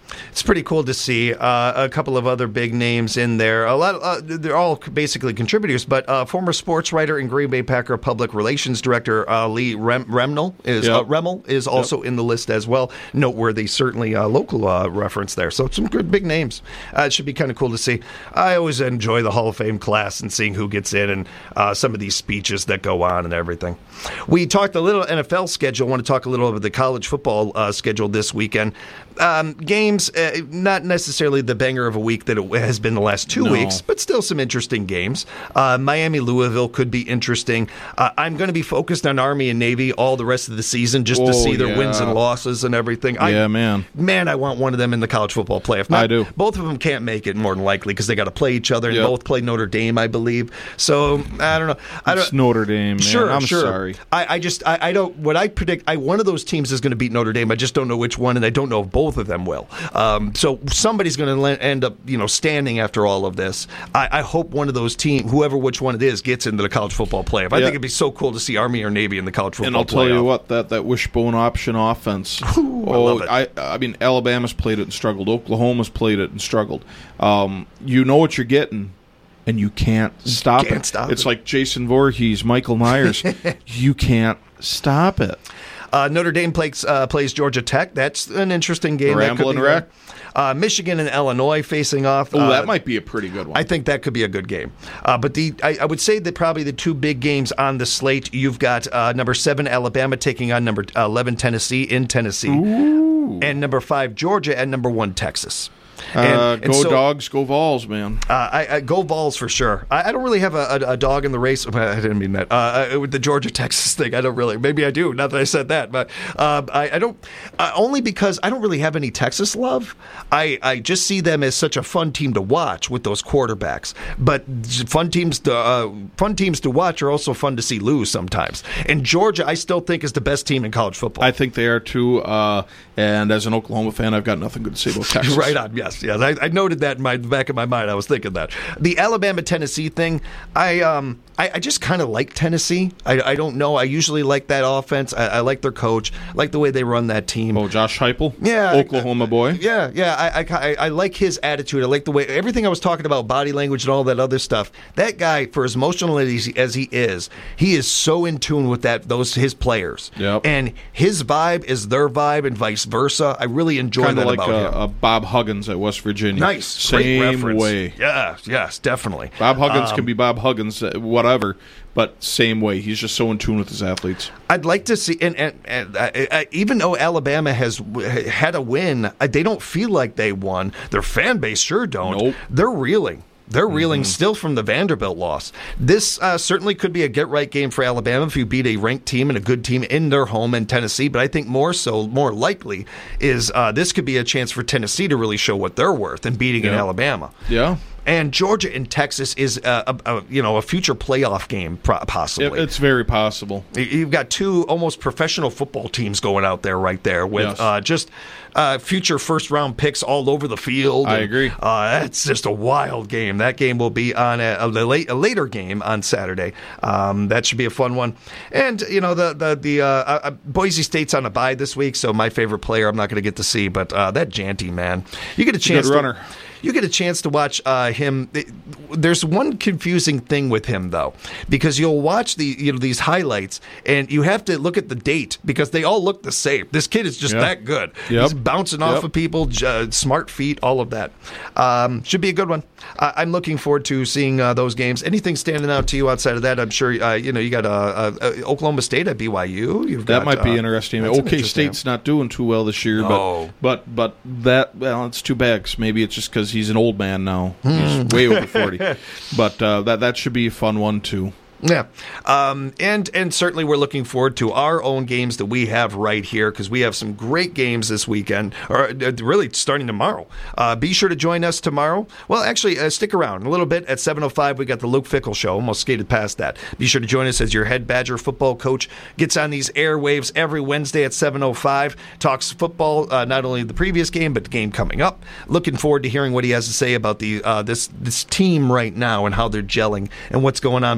[SPEAKER 6] It's pretty cool to see uh, a couple of other big names in there. A lot, of, uh, they're all basically contributors. But uh, former sports writer and Green Bay Packer public relations director uh, Lee Rem- Remnell is yep. uh, Remmel is also yep. in the list as well. Noteworthy, certainly uh, local uh, reference there. So some good big names. Uh, it should be kind of cool to see. I always enjoy the Hall of Fame class and seeing who gets in and uh, some of these speeches that go on and everything. We talked a little N F L schedule. I want to talk a little about the college football uh, schedule this weekend. Um, games, uh, not necessarily the banger of a week that it has been the last two
[SPEAKER 14] no.
[SPEAKER 6] weeks, but still some interesting games. Uh, Miami, Louisville could be interesting. Uh, I'm going to be focused on Army and Navy all the rest of the season just
[SPEAKER 14] Whoa,
[SPEAKER 6] to see their
[SPEAKER 14] yeah.
[SPEAKER 6] wins and losses and everything.
[SPEAKER 14] Yeah,
[SPEAKER 6] I,
[SPEAKER 14] man.
[SPEAKER 6] Man, I want one of them in the college football playoff. Not,
[SPEAKER 14] I do.
[SPEAKER 6] Both of them can't make it, more than likely, because they got to play each other, and
[SPEAKER 14] yep.
[SPEAKER 6] both play Notre Dame, I believe. So, I don't know. I don't,
[SPEAKER 14] it's Notre Dame, man.
[SPEAKER 6] Sure,
[SPEAKER 14] I'm
[SPEAKER 6] sure.
[SPEAKER 14] sorry.
[SPEAKER 6] I, I just, I, I don't, what I predict, I, one of those teams is going to beat Notre Dame. I just don't know which one, and I don't know if both of them will. Um, so somebody's going to end up, you know, standing after all of this. I, I hope one of those teams, whoever which one it is, gets into the college football playoff. I
[SPEAKER 14] yeah.
[SPEAKER 6] think it'd be so cool to see Army or Navy in the college football playoff.
[SPEAKER 14] And I'll tell you what, that, that wishbone option offense.
[SPEAKER 6] Ooh,
[SPEAKER 14] oh,
[SPEAKER 6] I love it.
[SPEAKER 14] I, I mean, Alabama's played it and struggled. Oklahoma's played it and struggled. Um, you know what you're getting, and you can't stop
[SPEAKER 6] can't
[SPEAKER 14] it.
[SPEAKER 6] Stop
[SPEAKER 14] it's
[SPEAKER 6] it.
[SPEAKER 14] like Jason Voorhees, Michael Myers. You can't stop it.
[SPEAKER 6] Uh, Notre Dame plays, uh, plays Georgia Tech. That's an interesting game.
[SPEAKER 14] The
[SPEAKER 6] that could
[SPEAKER 14] Ramblin'
[SPEAKER 6] be
[SPEAKER 14] Wreck.
[SPEAKER 6] Uh, Michigan and Illinois facing off.
[SPEAKER 14] Oh,
[SPEAKER 6] uh,
[SPEAKER 14] that might be a pretty good one.
[SPEAKER 6] I think that could be a good game. Uh, but the I, I would say that probably the two big games on the slate, you've got uh, number seven Alabama taking on number eleven Tennessee in Tennessee.
[SPEAKER 14] Ooh.
[SPEAKER 6] And number five Georgia and number one Texas.
[SPEAKER 14] Uh,
[SPEAKER 6] and,
[SPEAKER 14] go
[SPEAKER 6] and so,
[SPEAKER 14] Dogs, go Vols, man.
[SPEAKER 6] Uh, I, I go Vols for sure. I, I don't really have a, a, a dog in the race. I didn't mean that. Uh, with the Georgia Texas thing, I don't really. Maybe I do. Not that I said that, but uh, I, I don't. Uh, only because I don't really have any Texas love. I, I just see them as such a fun team to watch with those quarterbacks. But fun teams to uh, fun teams to watch are also fun to see lose sometimes. And Georgia, I still think is the best team in college football.
[SPEAKER 14] I think they are too. Uh, and as an Oklahoma fan, I've got nothing good to say about Texas.
[SPEAKER 6] Right on. Yes. Yes, I, I noted that in my back of my mind. I was thinking that the Alabama-Tennessee thing. I um I, I just kind of like Tennessee. I, I don't know. I usually like that offense. I, I like their coach. I like the way they run that team.
[SPEAKER 14] Oh, Josh Heupel.
[SPEAKER 6] Yeah,
[SPEAKER 14] Oklahoma boy.
[SPEAKER 6] Yeah, yeah. I, I I like his attitude. I like the way everything I was talking about, body language and all that other stuff. That guy, for as emotional as he, as he is, he is so in tune with that those his players.
[SPEAKER 14] Yep.
[SPEAKER 6] And his vibe is their vibe, and vice versa. I really enjoy
[SPEAKER 14] Kinda
[SPEAKER 6] that
[SPEAKER 14] like
[SPEAKER 6] about
[SPEAKER 14] a,
[SPEAKER 6] him.
[SPEAKER 14] a Bob Huggins at West Virginia.
[SPEAKER 6] Nice.
[SPEAKER 14] Same
[SPEAKER 6] Great reference.
[SPEAKER 14] way.
[SPEAKER 6] Yes, yes, definitely.
[SPEAKER 14] Bob Huggins
[SPEAKER 6] um,
[SPEAKER 14] can be Bob Huggins, uh, whatever, but same way. He's just so in tune with his athletes.
[SPEAKER 6] I'd like to see, and, and, and uh, uh, even though Alabama has had a win, uh, they don't feel like they won. Their fan base sure don't.
[SPEAKER 14] Nope.
[SPEAKER 6] They're reeling. They're reeling
[SPEAKER 14] Mm-hmm.
[SPEAKER 6] still from the Vanderbilt loss. This uh, certainly could be a get-right game for Alabama if you beat a ranked team and a good team in their home in Tennessee. But I think more so, more likely, is uh, this could be a chance for Tennessee to really show what they're worth in beating in
[SPEAKER 14] Yeah.
[SPEAKER 6] Alabama.
[SPEAKER 14] Yeah.
[SPEAKER 6] And Georgia and Texas is a, a, a you know a future playoff game pro- possibly.
[SPEAKER 14] It- it's very possible.
[SPEAKER 6] You've got two almost professional football teams going out there right there with
[SPEAKER 14] Yes.
[SPEAKER 6] uh, just uh, future first round picks all over the field.
[SPEAKER 14] I
[SPEAKER 6] And,
[SPEAKER 14] agree.
[SPEAKER 6] Uh, that's just a wild game. That game will be on a, a, late, a later game on Saturday. Um, that should be a fun one. And you know the the the uh, uh, Boise State's on a bye this week, so my favorite player I'm not going to get to see, but uh, that Janty man, you get a chance.
[SPEAKER 14] Good
[SPEAKER 6] to,
[SPEAKER 14] runner.
[SPEAKER 6] You get a chance to watch uh, him. There's one confusing thing with him though, because you'll watch the you know these highlights and you have to look at the date because they all look the same. This kid is just
[SPEAKER 14] Yeah.
[SPEAKER 6] that good.
[SPEAKER 14] Yep.
[SPEAKER 6] He's bouncing off
[SPEAKER 14] Yep.
[SPEAKER 6] of people, uh, smart feet, all of that. Um, should be a good one. Uh, I'm looking forward to seeing uh, those games. Anything standing out to you outside of that? I'm sure uh, you know you got uh, uh, uh, Oklahoma State at B Y U. You've
[SPEAKER 14] That
[SPEAKER 6] got,
[SPEAKER 14] might be
[SPEAKER 6] uh,
[SPEAKER 14] interesting.
[SPEAKER 6] that's an
[SPEAKER 14] OK
[SPEAKER 6] interesting-
[SPEAKER 14] State's not doing too well this year,
[SPEAKER 6] No.
[SPEAKER 14] but but but that well, it's too bad. 'Cause maybe it's just because he's an old man now. He's way over forty. But uh, that that should be a fun one too.
[SPEAKER 6] Yeah, um, and and certainly we're looking forward to our own games that we have right here because we have some great games this weekend, or uh, really starting tomorrow. Uh, be sure to join us tomorrow. Well, actually, uh, stick around a little bit at seven oh five. We got the Luke Fickle Show. Almost skated past that. Be sure to join us as your head Badger football coach gets on these airwaves every Wednesday at seven oh five. Talks football, uh, not only the previous game but the game coming up. Looking forward to hearing what he has to say about the uh, this this team right now and how they're gelling and what's going on behind the scenes.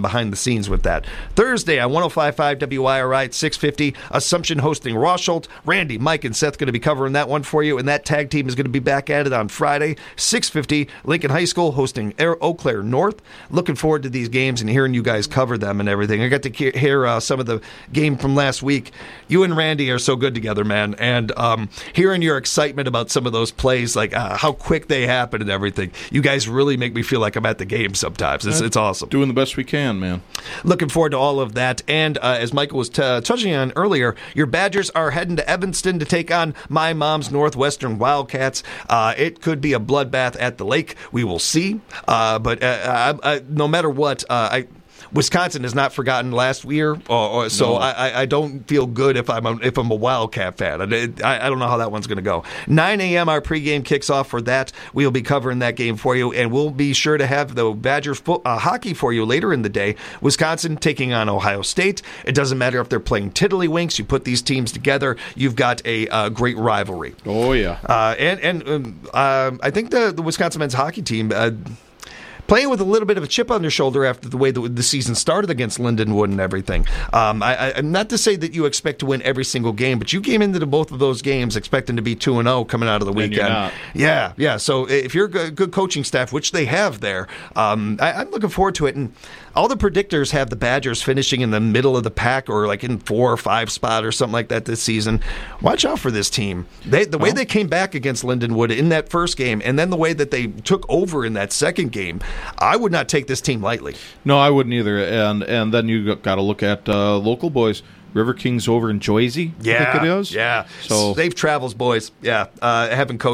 [SPEAKER 6] scenes with that. Thursday on one oh five point five W I R I at six fifty, Assumption hosting Rosholt. Randy, Mike, and Seth going to be covering that one for you, and that tag team is going to be back at it on Friday, six fifty. Lincoln High School hosting Eau Claire North. Looking forward to these games and hearing you guys cover them and everything. I got to hear uh, some of the game from last week. You and Randy are so good together, man, and um, hearing your excitement about some of those plays, like uh, how quick they happen and everything, you guys really make me feel like I'm at the game sometimes. It's, it's awesome.
[SPEAKER 14] Doing the best we can, man.
[SPEAKER 6] Looking forward to all of that, and uh, as Michael was t- touching on earlier, your Badgers are heading to Evanston to take on my mom's Northwestern Wildcats. Uh, it could be a bloodbath at the lake. We will see. Uh, but uh, I, I, no matter what, uh, I. Wisconsin has not forgotten last year, or, or, so
[SPEAKER 14] No.
[SPEAKER 6] I, I don't feel good if I'm a, if I'm a Wildcat fan. I, I don't know how that one's going to go. nine a.m. our pregame kicks off for that. We'll be covering that game for you, and we'll be sure to have the Badgers fo- uh, hockey for you later in the day. Wisconsin taking on Ohio State. It doesn't matter if they're playing tiddlywinks. You put these teams together, you've got a uh, great rivalry.
[SPEAKER 14] Oh, yeah.
[SPEAKER 6] Uh, and and um, uh, I think the, the Wisconsin men's hockey team... Uh, playing with a little bit of a chip on their shoulder after the way the, the season started against Lindenwood and everything. Um, I, I, not to say that you expect to win every single game, but you came into the, both of those games expecting to be two and oh coming out of the
[SPEAKER 14] And
[SPEAKER 6] weekend.
[SPEAKER 14] you're not.
[SPEAKER 6] Yeah, yeah. So if you're a good, good coaching staff, which they have there, um, I, I'm looking forward to it. And all the predictors have the Badgers finishing in the middle of the pack or like in four or five spot or something like that this season. Watch out for this team. They, the way
[SPEAKER 14] Well.
[SPEAKER 6] they came back against Lindenwood in that first game, and then the way that they took over in that second game, I would not take this team lightly.
[SPEAKER 14] No, I wouldn't either. And and then you got to look at uh, local boys. River Kings over in Joyzy,
[SPEAKER 6] Yeah,
[SPEAKER 14] I think it is.
[SPEAKER 6] yeah.
[SPEAKER 14] So
[SPEAKER 6] Safe travels, boys. Yeah, uh, having coached